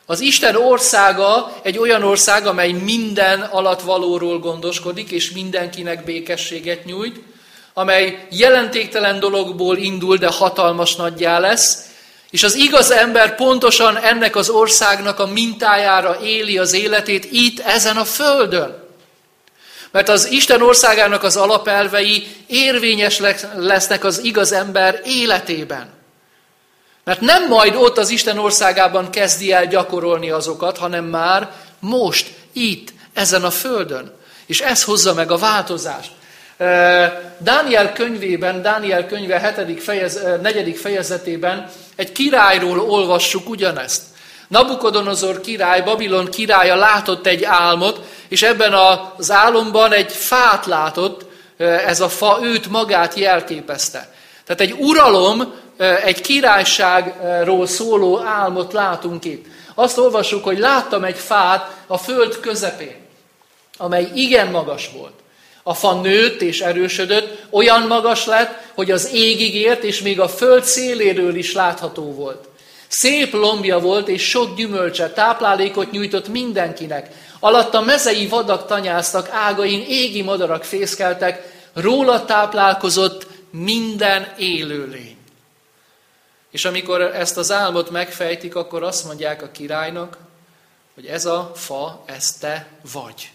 Az Isten országa egy olyan ország, amely minden alattvalóról gondoskodik, és mindenkinek békességet nyújt, amely jelentéktelen dologból indul, de hatalmas nagyjá lesz, és az igaz ember pontosan ennek az országnak a mintájára éli az életét itt, ezen a földön. Mert az Isten országának az alapelvei érvényes lesznek az igaz ember életében. Mert nem majd ott az Isten országában kezdi el gyakorolni azokat, hanem már most, itt, ezen a földön. És ez hozza meg a változást. Dániel könyvében, Dániel könyve hetedik fejez, negyedik fejezetében egy királyról olvassuk ugyanezt. Nabukodonozor király, Babilon királya látott egy álmot, és ebben az álomban egy fát látott, ez a fa őt magát jelképezte. Tehát egy uralom, egy királyságról szóló álmot látunk itt. Azt olvassuk, hogy láttam egy fát a föld közepén, amely igen magas volt. A fa nőtt és erősödött, olyan magas lett, hogy az égig ért, és még a föld széléről is látható volt. Szép lombja volt, és sok gyümölcse, táplálékot nyújtott mindenkinek. Alatta mezei vadak tanyáztak, ágain égi madarak fészkeltek, róla táplálkozott minden élőlény. És amikor ezt az álmot megfejtik, akkor azt mondják a királynak, hogy ez a fa, ez te vagy.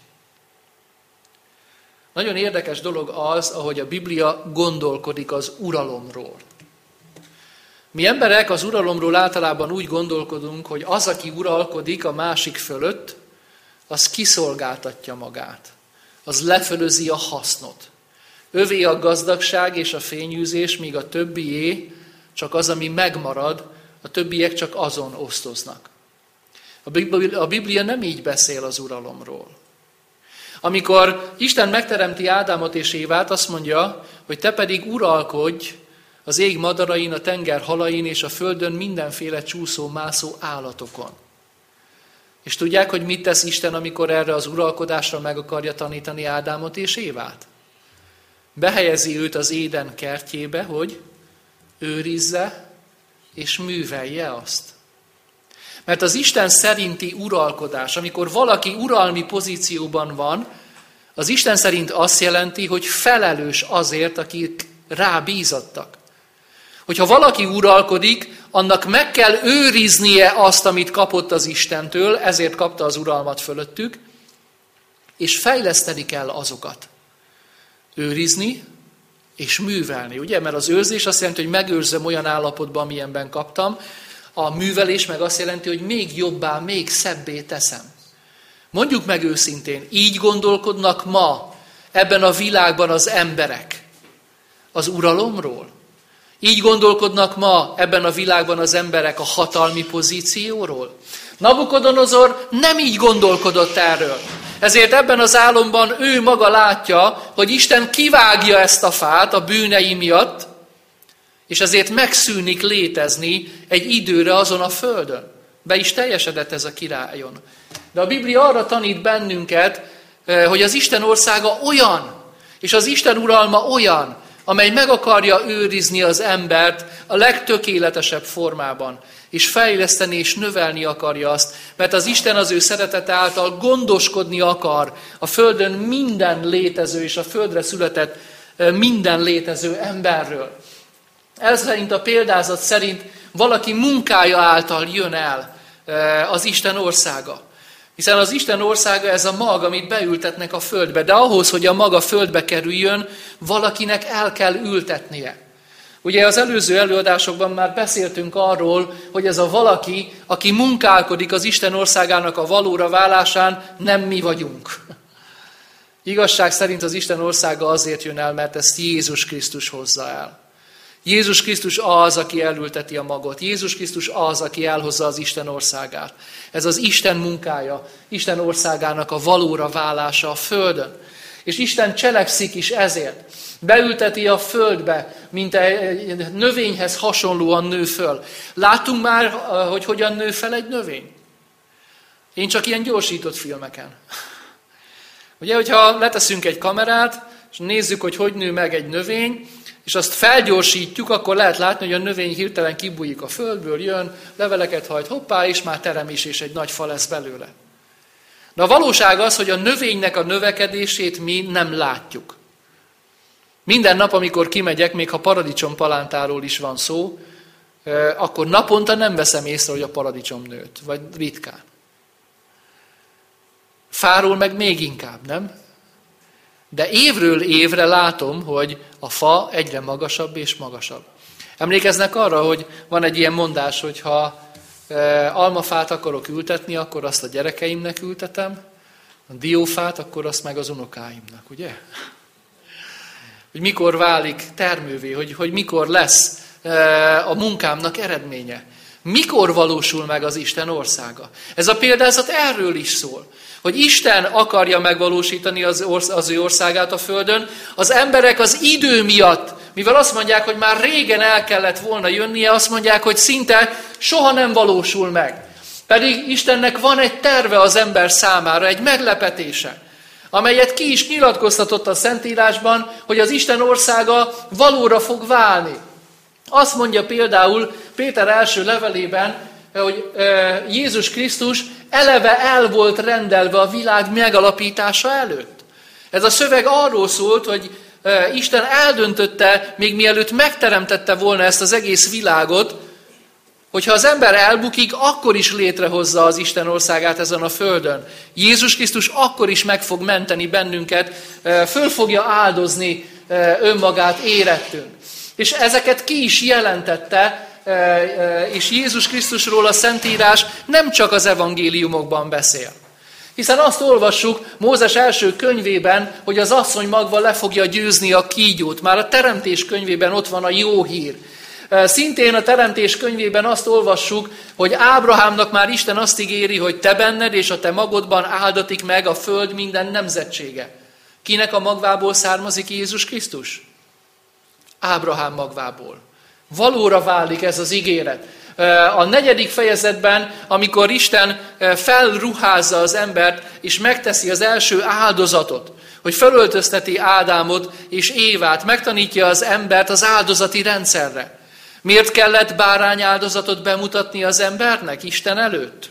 Nagyon érdekes dolog az, ahogy a Biblia gondolkodik az uralomról. Mi emberek az uralomról általában úgy gondolkodunk, hogy az, aki uralkodik a másik fölött, az kiszolgáltatja magát. Az lefölözi a hasznot. Övé a gazdagság és a fényűzés, míg a többié csak az, ami megmarad, a többiek csak azon osztoznak. A Biblia nem így beszél az uralomról. Amikor Isten megteremti Ádámot és Évát, azt mondja, hogy te pedig uralkodj az ég madarain, a tenger halain és a földön mindenféle csúszó-mászó állatokon. És tudják, hogy mit tesz Isten, amikor erre az uralkodásra meg akarja tanítani Ádámot és Évát? Behelyezi őt az Éden kertjébe, hogy őrizze és művelje azt. Mert az Isten szerinti uralkodás, amikor valaki uralmi pozícióban van, az Isten szerint azt jelenti, hogy felelős azért, akik rábízattak. Hogyha valaki uralkodik, annak meg kell őriznie azt, amit kapott az Istentől, ezért kapta az uralmat fölöttük, és fejleszteni kell azokat. Őrizni és művelni, ugye? Mert az őrzés azt jelenti, hogy megőrzöm olyan állapotban, amilyenben kaptam, a művelés meg azt jelenti, hogy még jobbá, még szebbé teszem. Mondjuk meg őszintén, így gondolkodnak ma ebben a világban az emberek az uralomról? Így gondolkodnak ma ebben a világban az emberek a hatalmi pozícióról? Nabukodonozor nem így gondolkodott erről. Ezért ebben az álomban ő maga látja, hogy Isten kivágja ezt a fát a bűnei miatt, és ezért megszűnik létezni egy időre azon a földön. Be is teljesedett ez a királyon. De a Biblia arra tanít bennünket, hogy az Isten országa olyan, és az Isten uralma olyan, amely meg akarja őrizni az embert a legtökéletesebb formában, és fejleszteni és növelni akarja azt, mert az Isten az ő szeretete által gondoskodni akar a földön minden létező és a földre született minden létező emberről. Ez szerint a példázat szerint valaki munkája által jön el az Isten országa. Hiszen az Isten országa ez a mag, amit beültetnek a földbe, de ahhoz, hogy a mag a földbe kerüljön, valakinek el kell ültetnie. Ugye az előző előadásokban már beszéltünk arról, hogy ez a valaki, aki munkálkodik az Isten országának a valóra válásán, nem mi vagyunk. Igazság szerint az Isten országa azért jön el, mert ezt Jézus Krisztus hozza el. Jézus Krisztus az, aki elülteti a magot. Jézus Krisztus az, aki elhozza az Isten országát. Ez az Isten munkája, Isten országának a valóra válása a földön. És Isten cselekszik is ezért. Beülteti a földbe, mint egy növényhez hasonlóan nő föl. Láttunk már, hogy hogyan nő fel egy növény? Én csak ilyen gyorsított filmeken. Ugye, hogyha leteszünk egy kamerát, és nézzük, hogy hogy nő meg egy növény, és azt felgyorsítjuk, akkor lehet látni, hogy a növény hirtelen kibújik a földből, jön, leveleket hajt, hoppá, és már terem is, és egy nagy fa lesz belőle. De a valóság az, hogy a növénynek a növekedését mi nem látjuk. Minden nap, amikor kimegyek, még ha paradicsompalántáról is van szó, akkor naponta nem veszem észre, hogy a paradicsom nőtt, vagy ritkán. Fáról meg még inkább, nem? De évről évre látom, hogy a fa egyre magasabb és magasabb. Emlékeznek arra, hogy van egy ilyen mondás, hogy ha almafát akarok ültetni, akkor azt a gyerekeimnek ültetem, a diófát, akkor azt meg az unokáimnak, ugye? Hogy mikor válik termővé, hogy, hogy mikor lesz a munkámnak eredménye. Mikor valósul meg az Isten országa? Ez a példázat erről is szól, hogy Isten akarja megvalósítani az, orsz, az ő országát a földön, az emberek az idő miatt, mivel azt mondják, hogy már régen el kellett volna jönnie, azt mondják, hogy szinte soha nem valósul meg. Pedig Istennek van egy terve az ember számára, egy meglepetése, amelyet ki is nyilatkoztatott a Szentírásban, hogy az Isten országa valóra fog válni. Azt mondja például Péter első levelében, hogy Jézus Krisztus eleve el volt rendelve a világ megalapítása előtt. Ez a szöveg arról szólt, hogy Isten eldöntötte, még mielőtt megteremtette volna ezt az egész világot, hogyha az ember elbukik, akkor is létrehozza az Isten országát ezen a földön. Jézus Krisztus akkor is meg fog menteni bennünket, föl fogja áldozni önmagát érettünk. És ezeket ki is jelentette, és Jézus Krisztusról a Szentírás nem csak az evangéliumokban beszél. Hiszen azt olvassuk Mózes első könyvében, hogy az asszony magva le fogja győzni a kígyót. Már a teremtés könyvében ott van a jó hír. Szintén a teremtés könyvében azt olvassuk, hogy Ábrahámnak már Isten azt ígéri, hogy te benned és a te magodban áldatik meg a föld minden nemzetsége. Kinek a magvából származik Jézus Krisztus? Ábrahám magvából. Valóra válik ez az ígéret. A negyedik fejezetben, amikor Isten felruházza az embert, és megteszi az első áldozatot, hogy felöltözteti Ádámot és Évát, megtanítja az embert az áldozati rendszerre. Miért kellett bárány áldozatot bemutatni az embernek Isten előtt?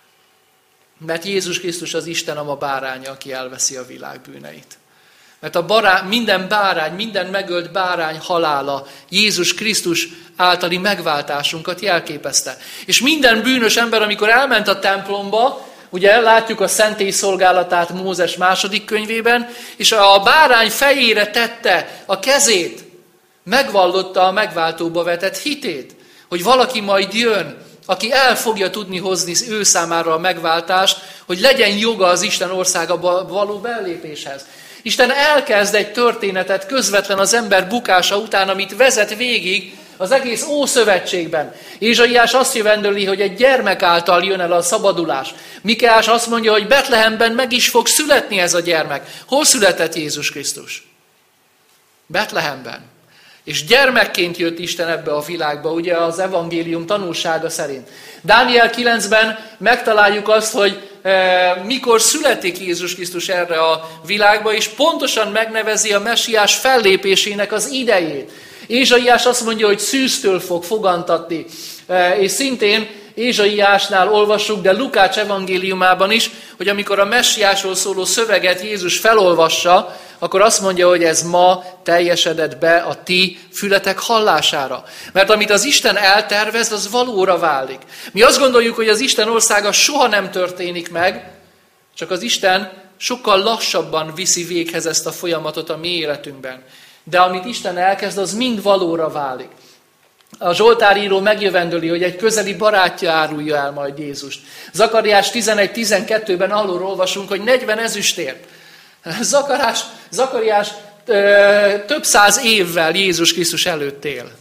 Mert Jézus Krisztus az Isten a ma báránya, aki elveszi a világ bűneit. Mert a barány, minden bárány, minden megölt bárány halála Jézus Krisztus általi megváltásunkat jelképezte. És minden bűnös ember, amikor elment a templomba, ugye látjuk a szentély szolgálatát Mózes második könyvében, és a bárány fejére tette a kezét, megvallotta a megváltóba vetett hitét, hogy valaki majd jön, aki el fogja tudni hozni ő számára a megváltást, hogy legyen joga az Isten országába való bellépéshez. Isten elkezd egy történetet közvetlen az ember bukása után, amit vezet végig az egész Ószövetségben. Ézsaiás azt jövendöli, hogy egy gyermek által jön el a szabadulás. Mikeás azt mondja, hogy Betlehemben meg is fog születni ez a gyermek. Hol született Jézus Krisztus? Betlehemben. És gyermekként jött Isten ebbe a világba, ugye az evangélium tanulsága szerint. Dániel kilencben megtaláljuk azt, hogy e, mikor születik Jézus Krisztus erre a világba, és pontosan megnevezi a messiás fellépésének az idejét. Ézsaiás azt mondja, hogy szűztől fog fogantatni, e, és szintén Ézsaiásnál olvassuk, de Lukács evangéliumában is, hogy amikor a messiásról szóló szöveget Jézus felolvassa, akkor azt mondja, hogy ez ma teljesedett be a ti fületek hallására. Mert amit az Isten eltervez, az valóra válik. Mi azt gondoljuk, hogy az Isten országa soha nem történik meg, csak az Isten sokkal lassabban viszi véghez ezt a folyamatot a mi életünkben. De amit Isten elkezd, az mind valóra válik. A zsoltáríró megjövendöli, hogy egy közeli barátja árulja el majd Jézust. Zakariás tizenegy tizenkettőben arról olvasunk, hogy negyven ezüstért. Zakarás, Zakariás ö, több száz évvel Jézus Krisztus előtt él.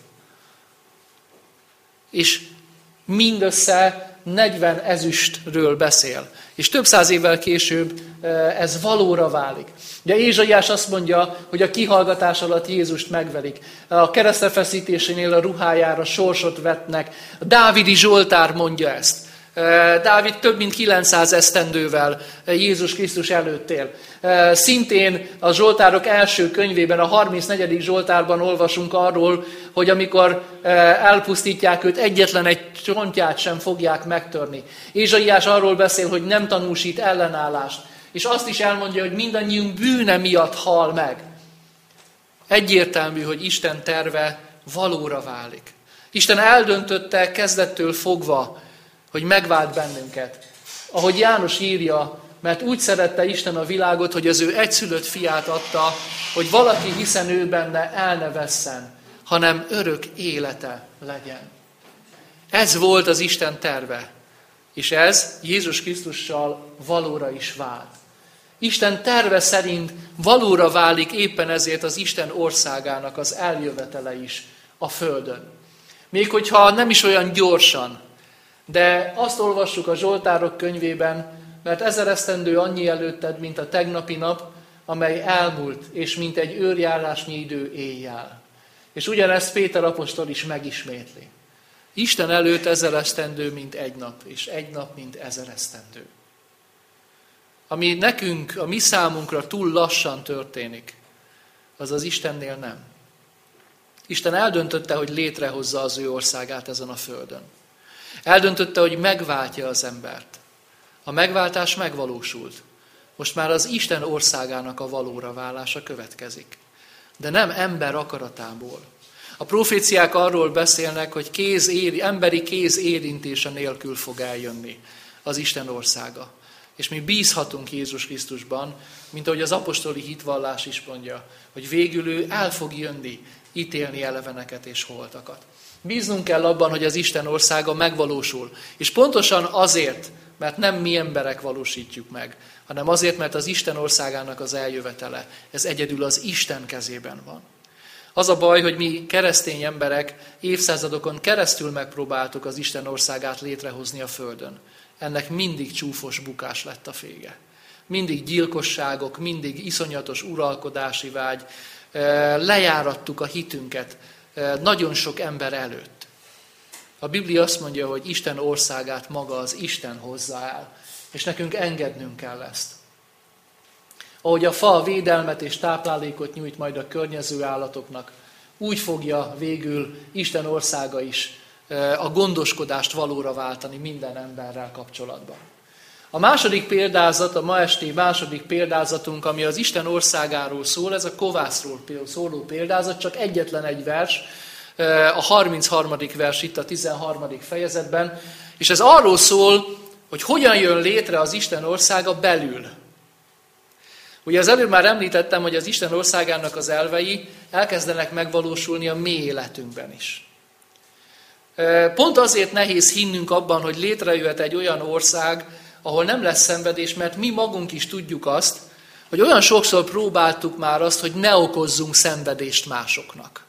És mindössze negyven ezüstről beszél. És több száz évvel később ö, ez valóra válik. De Ézsaiás azt mondja, hogy a kihallgatás alatt Jézust megverik. A keresztre feszítésénél a ruhájára sorsot vetnek. A Dávidi Zsoltár mondja ezt. Dávid több mint kilencszáz esztendővel Jézus Krisztus előtt él. Szintén a Zsoltárok első könyvében, a harmincnegyedik Zsoltárban olvasunk arról, hogy amikor elpusztítják őt, egyetlen egy csontját sem fogják megtörni. Ézsaiás arról beszél, hogy nem tanúsít ellenállást. És azt is elmondja, hogy mindannyiunk bűne miatt hal meg. Egyértelmű, hogy Isten terve valóra válik. Isten eldöntötte kezdettől fogva, hogy megvált bennünket. Ahogy János írja, mert úgy szerette Isten a világot, hogy az ő egyszülött fiát adta, hogy valaki, hiszen ő benne, el ne vesszen, hanem örök élete legyen. Ez volt az Isten terve, és ez Jézus Krisztussal valóra is vált. Isten terve szerint valóra válik éppen ezért az Isten országának az eljövetele is a földön. Még hogyha nem is olyan gyorsan, de azt olvassuk a Zsoltárok könyvében, mert ezer esztendő annyi előtted, mint a tegnapi nap, amely elmúlt, és mint egy őrjárásnyi idő éjjel. És ugyanezt Péter apostol is megismétli. Isten előtt ezer esztendő, mint egy nap, és egy nap, mint ezer esztendő. Ami nekünk, a mi számunkra túl lassan történik, az az Istennél nem. Isten eldöntötte, hogy létrehozza az ő országát ezen a földön. Eldöntötte, hogy megváltja az embert. A megváltás megvalósult. Most már az Isten országának a valóra válása következik. De nem ember akaratából. A proféciák arról beszélnek, hogy kéz éri, emberi kéz érintése nélkül fog eljönni az Isten országa. És mi bízhatunk Jézus Krisztusban, mint ahogy az apostoli hitvallás is mondja, hogy végül ő el fog jönni, ítélni eleveneket és holtakat. Bíznunk kell abban, hogy az Isten országa megvalósul. És pontosan azért, mert nem mi emberek valósítjuk meg, hanem azért, mert az Isten országának az eljövetele, ez egyedül az Isten kezében van. Az a baj, hogy mi keresztény emberek évszázadokon keresztül megpróbáltuk az Isten országát létrehozni a földön. Ennek mindig csúfos bukás lett a vége. Mindig gyilkosságok, mindig iszonyatos uralkodási vágy, lejárattuk a hitünket nagyon sok ember előtt. A Biblia azt mondja, hogy Isten országát maga az Isten hozza el, és nekünk engednünk kell ezt. Ahogy a fa védelmet és táplálékot nyújt majd a környező állatoknak, úgy fogja végül Isten országa is a gondoskodást valóra váltani minden emberrel kapcsolatban. A második példázat, a ma esti második példázatunk, ami az Isten országáról szól, ez a kovászról szóló példázat, csak egyetlen egy vers, a harmincharmadik vers itt a tizenharmadik fejezetben, és ez arról szól, hogy hogyan jön létre az Isten országa belül. Ugye az előbb már említettem, hogy az Isten országának az elvei elkezdenek megvalósulni a mi életünkben is. Pont azért nehéz hinnünk abban, hogy létrejöhet egy olyan ország, ahol nem lesz szenvedés, mert mi magunk is tudjuk azt, hogy olyan sokszor próbáltuk már azt, hogy ne okozzunk szenvedést másoknak.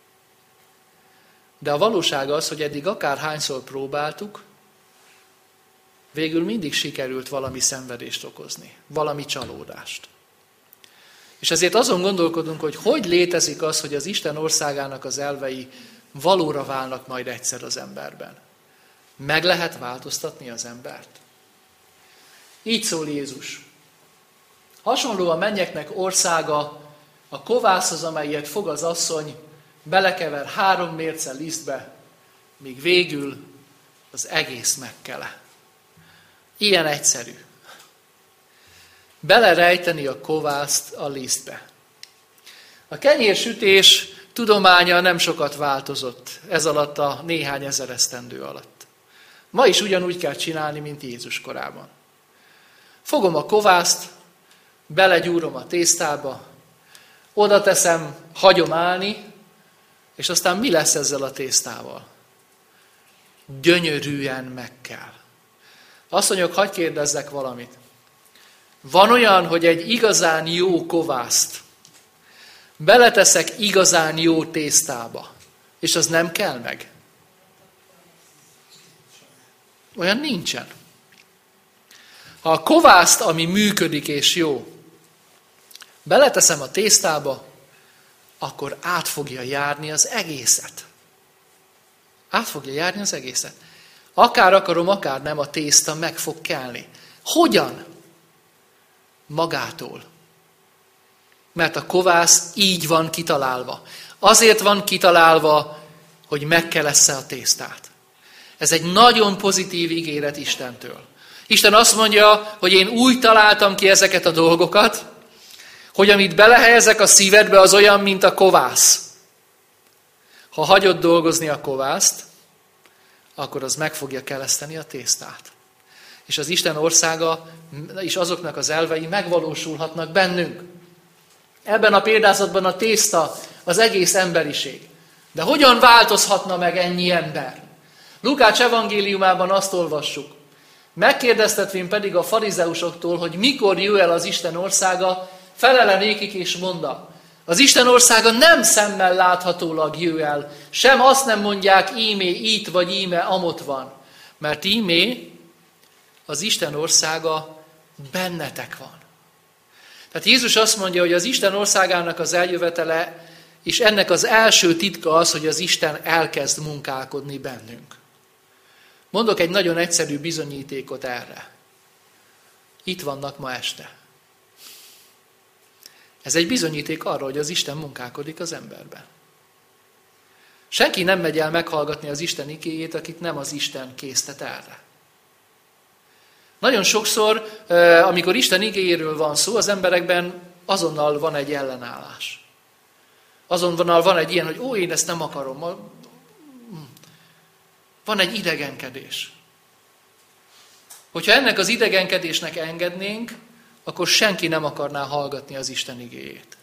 De a valóság az, hogy eddig akárhányszor próbáltuk, végül mindig sikerült valami szenvedést okozni, valami csalódást. És ezért azon gondolkodunk, hogy hogy létezik az, hogy az Isten országának az elvei valóra válnak majd egyszer az emberben. Meg lehet változtatni az embert? Így szól Jézus. Hasonló a mennyeknek országa a kovászhoz, amelyet fog az asszony, belekever három mérce lisztbe, míg végül az egész megkele. Ilyen egyszerű. Belerejteni a kovászt a lisztbe. A kenyérsütés tudománya nem sokat változott ez alatt a néhány ezer esztendő alatt. Ma is ugyanúgy kell csinálni, mint Jézus korában. Fogom a kovászt, belegyúrom a tésztába, oda teszem, hagyom állni, és aztán mi lesz ezzel a tésztával? Gyönyörűen meg kell. Azt mondjuk, hadd kérdezzek valamit. Van olyan, hogy egy igazán jó kovászt beleteszek igazán jó tésztába, és az nem kell meg? Olyan nincsen. Ha a kovászt, ami működik és jó, beleteszem a tésztába, akkor át fogja járni az egészet. Át fogja járni az egészet. Akár akarom, akár nem, a tészta meg fog kelni. Hogyan? Magától. Mert a kovász így van kitalálva. Azért van kitalálva, hogy megkelessze a tésztát. Ez egy nagyon pozitív ígéret Istentől. Isten azt mondja, hogy én úgy találtam ki ezeket a dolgokat, hogy amit belehelyezek a szívedbe, az olyan, mint a kovász. Ha hagyod dolgozni a kovászt, akkor az meg fogja keleszteni a tésztát. És az Isten országa és azoknak az elvei megvalósulhatnak bennünk. Ebben a példázatban a tészta az egész emberiség. De hogyan változhatna meg ennyi ember? Lukács evangéliumában azt olvassuk. Megkérdeztetvén pedig a farizeusoktól, hogy mikor jöjj el az Isten országa, felele nékik és mondta, az Isten országa nem szemmel láthatólag jöjj el, sem azt nem mondják, ímé itt vagy íme amott van, mert ímé az Isten országa bennetek van. Tehát Jézus azt mondja, hogy az Isten országának az eljövetele, és ennek az első titka az, hogy az Isten elkezd munkálkodni bennünk. Mondok egy nagyon egyszerű bizonyítékot erre. Itt vannak ma este. Ez egy bizonyíték arra, hogy az Isten munkálkodik az emberben. Senki nem megy el meghallgatni az Isten igéjét, akit nem az Isten késztet erre. Nagyon sokszor, amikor Isten igéjéről van szó, az emberekben azonnal van egy ellenállás. Azonnal van egy ilyen, hogy ó, én ezt nem akarom. Van egy idegenkedés. Hogyha ennek az idegenkedésnek engednénk, akkor senki nem akarná hallgatni az Isten igéjét.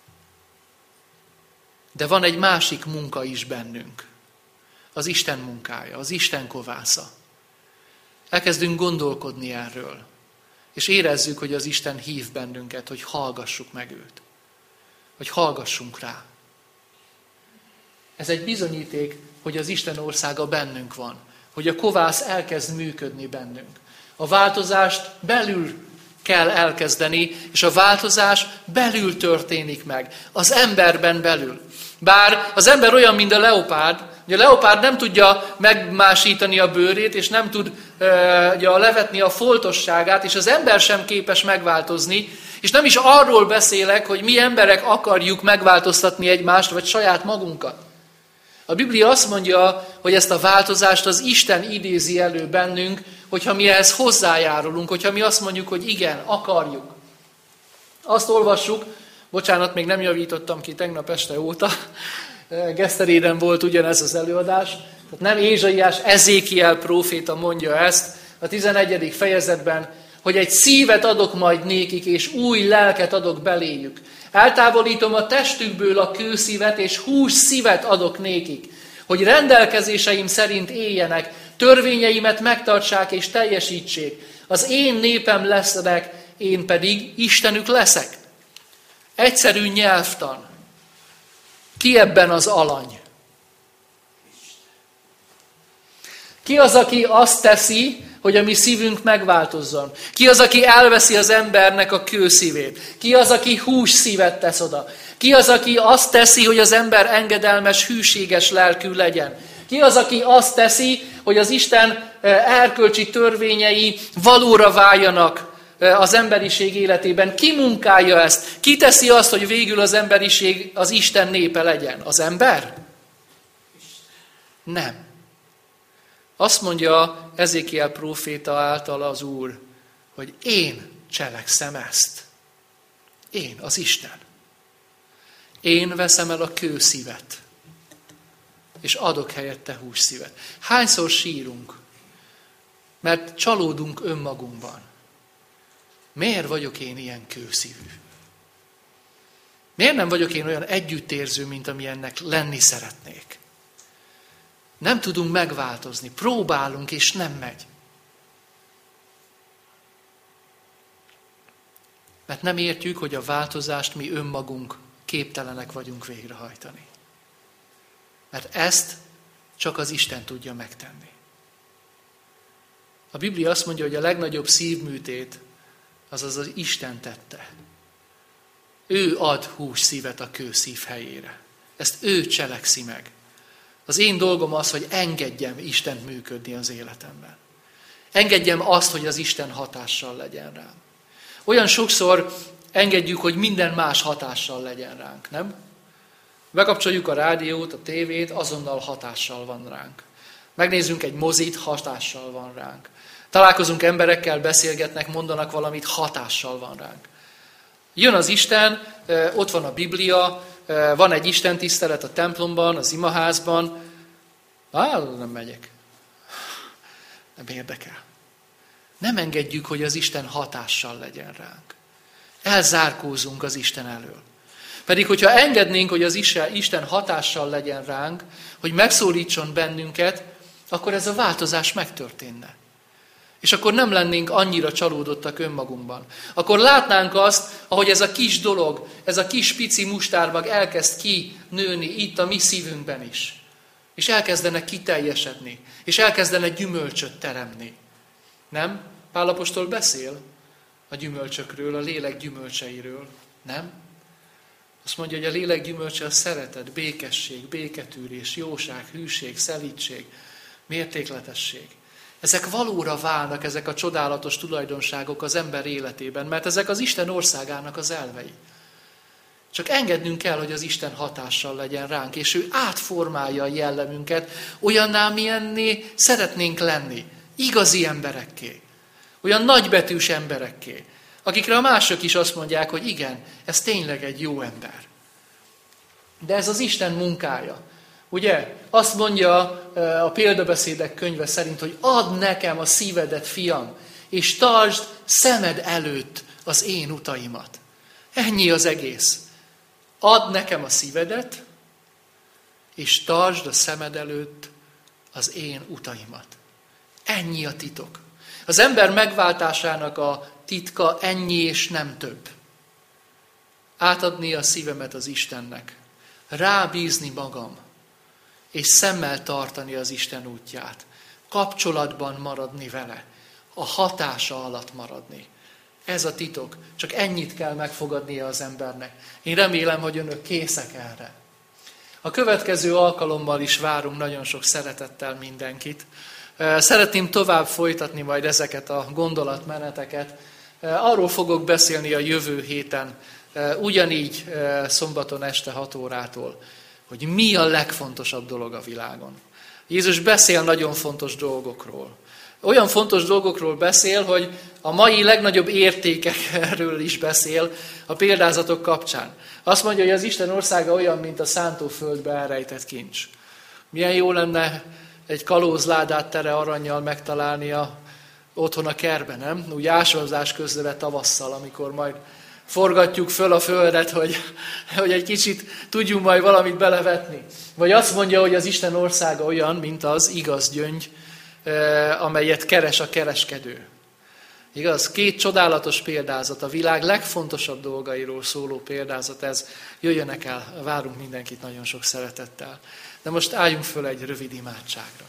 De van egy másik munka is bennünk. Az Isten munkája, az Isten kovásza. Elkezdünk gondolkodni erről. És érezzük, hogy az Isten hív bennünket, hogy hallgassuk meg őt. Hogy hallgassunk rá. Ez egy bizonyíték, hogy az Isten országa bennünk van. Hogy a kovász elkezd működni bennünk. A változást belül kell elkezdeni, és a változás belül történik meg. Az emberben belül. Bár az ember olyan, mint a leopárd, hogy a leopárd nem tudja megmásítani a bőrét, és nem tud uh, levetni a foltosságát, és az ember sem képes megváltozni, és nem is arról beszélek, hogy mi emberek akarjuk megváltoztatni egymást, vagy saját magunkat. A Biblia azt mondja, hogy ezt a változást az Isten idézi elő bennünk, hogyha mi ehhez hozzájárulunk, hogyha mi azt mondjuk, hogy igen, akarjuk. Azt olvassuk, bocsánat, még nem javítottam ki tegnap este óta, Geszteréden volt ugyanez az előadás, tehát nem Ézsaiás, Ezékiel próféta mondja ezt a tizenegyedik fejezetben, hogy egy szívet adok majd nékik, és új lelket adok beléjük. Eltávolítom a testükből a kőszívet, és hús szívet adok nékik, hogy rendelkezéseim szerint éljenek, törvényeimet megtartsák és teljesítsék. Az én népem lesznek, én pedig Istenük leszek. Egyszerű nyelvtan. Ki ebben az alany? Ki az, aki azt teszi, hogy a mi szívünk megváltozzon? Ki az, aki elveszi az embernek a kőszívét? Ki az, aki hús szívet tesz oda? Ki az, aki azt teszi, hogy az ember engedelmes, hűséges lelkű legyen? Ki az, aki azt teszi, hogy az Isten erkölcsi törvényei valóra váljanak az emberiség életében? Ki munkálja ezt? Ki teszi azt, hogy végül az emberiség az Isten népe legyen? Az ember? Nem. Azt mondja Ezékiel próféta által az Úr, hogy én cselekszem ezt. Én, az Isten. Én veszem el a kőszívet, és adok helyette hússzívet. Hányszor sírunk? Mert csalódunk önmagunkban. Miért vagyok én ilyen kőszívű? Miért nem vagyok én olyan együttérző, mint amilyennek lenni szeretnék? Nem tudunk megváltozni, próbálunk, és nem megy. Mert nem értjük, hogy a változást mi önmagunk képtelenek vagyunk végrehajtani. Mert ezt csak az Isten tudja megtenni. A Biblia azt mondja, hogy a legnagyobb szívműtét az az az Isten tette. Ő ad hús szívet a kőszív helyére. Ezt ő cselekszi meg. Az én dolgom az, hogy engedjem Istent működni az életemben. Engedjem azt, hogy az Isten hatással legyen rám. Olyan sokszor engedjük, hogy minden más hatással legyen ránk, nem? Bekapcsoljuk a rádiót, a tévét, azonnal hatással van ránk. Megnézzünk egy mozit, hatással van ránk. Találkozunk emberekkel, beszélgetnek, mondanak valamit, hatással van ránk. Jön az Isten, ott van a Biblia, van egy istentisztelet a templomban, az imaházban. Á, nem megyek. Nem érdekel. Nem engedjük, hogy az Isten hatással legyen ránk. Elzárkózunk az Isten elől. Pedig, hogyha engednénk, hogy az Isten hatással legyen ránk, hogy megszólítson bennünket, akkor ez a változás megtörténne. És akkor nem lennénk annyira csalódottak önmagunkban. Akkor látnánk azt, ahogy ez a kis dolog, ez a kis pici mustárbag elkezd kinőni itt a mi szívünkben is. És elkezdene kiteljesedni. És elkezdene gyümölcsöt teremni. Nem? Pál apostol beszél a gyümölcsökről, a lélek gyümölcseiről. Nem? Azt mondja, hogy a lélek gyümölcse a szeretet, békesség, béketűrés, jóság, hűség, szelídség, mértékletesség. Ezek valóra válnak, ezek a csodálatos tulajdonságok az ember életében, mert ezek az Isten országának az elvei. Csak engednünk kell, hogy az Isten hatással legyen ránk, és ő átformálja a jellemünket olyanná, milyenné szeretnénk lenni. Igazi emberekké. Olyan nagybetűs emberekké. Akikre a mások is azt mondják, hogy igen, ez tényleg egy jó ember. De ez az Isten munkája. Ugye? Azt mondja a példabeszédek könyve szerint, hogy add nekem a szívedet, fiam, és tartsd szemed előtt az én utaimat. Ennyi az egész. Add nekem a szívedet, és tartsd a szemed előtt az én utaimat. Ennyi a titok. Az ember megváltásának a titka ennyi és nem több. Átadni a szívemet az Istennek, rábízni magam, és szemmel tartani az Isten útját, kapcsolatban maradni vele, a hatása alatt maradni. Ez a titok, csak ennyit kell megfogadnia az embernek. Én remélem, hogy önök készek erre. A következő alkalommal is várunk nagyon sok szeretettel mindenkit. Szeretném tovább folytatni majd ezeket a gondolatmeneteket. Arról fogok beszélni a jövő héten, ugyanígy szombaton este hat órától, hogy mi a legfontosabb dolog a világon. Jézus beszél nagyon fontos dolgokról. Olyan fontos dolgokról beszél, hogy a mai legnagyobb értékekről is beszél a példázatok kapcsán. Azt mondja, hogy az Isten országa olyan, mint a szántóföldbe elrejtett kincs. Milyen jó lenne egy kalózládát tere arannyal megtalálnia otthon a kertben, nem? Úgy ásvazás közben tavasszal, amikor majd forgatjuk föl a földet, hogy, hogy egy kicsit tudjunk majd valamit belevetni. Vagy azt mondja, hogy az Isten országa olyan, mint az igaz gyöngy, amelyet keres a kereskedő. Igaz? Két csodálatos példázat, a világ legfontosabb dolgairól szóló példázat ez. Jöjjönek el, várunk mindenkit nagyon sok szeretettel. De most álljunk föl egy rövid imádságra.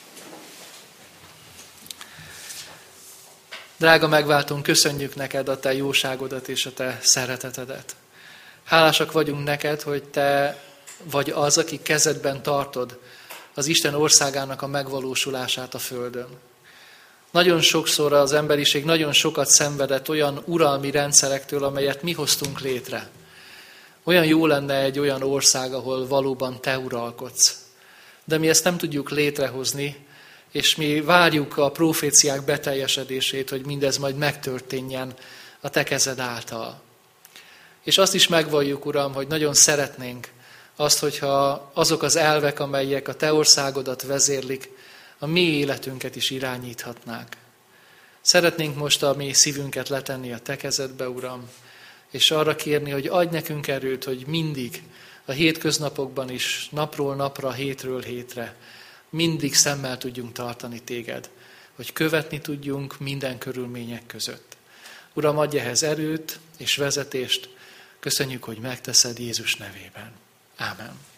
Drága megváltunk, köszönjük neked a te jóságodat és a te szeretetedet. Hálásak vagyunk neked, hogy te vagy az, aki kezedben tartod az Isten országának a megvalósulását a földön. Nagyon sokszor az emberiség nagyon sokat szenvedett olyan uralmi rendszerektől, amelyet mi hoztunk létre. Olyan jó lenne egy olyan ország, ahol valóban te uralkodsz. De mi ezt nem tudjuk létrehozni, és mi várjuk a proféciák beteljesedését, hogy mindez majd megtörténjen a te kezed által. És azt is megvalljuk, Uram, hogy nagyon szeretnénk azt, hogyha azok az elvek, amelyek a te országodat vezérlik, a mi életünket is irányíthatnák. Szeretnénk most a mi szívünket letenni a te kezedbe, Uram, és arra kérni, hogy adj nekünk erőt, hogy mindig, a hétköznapokban is, napról napra, hétről hétre, mindig szemmel tudjunk tartani téged, hogy követni tudjunk minden körülmények között. Uram, adj ehhez erőt és vezetést, köszönjük, hogy megteszed Jézus nevében. Ámen.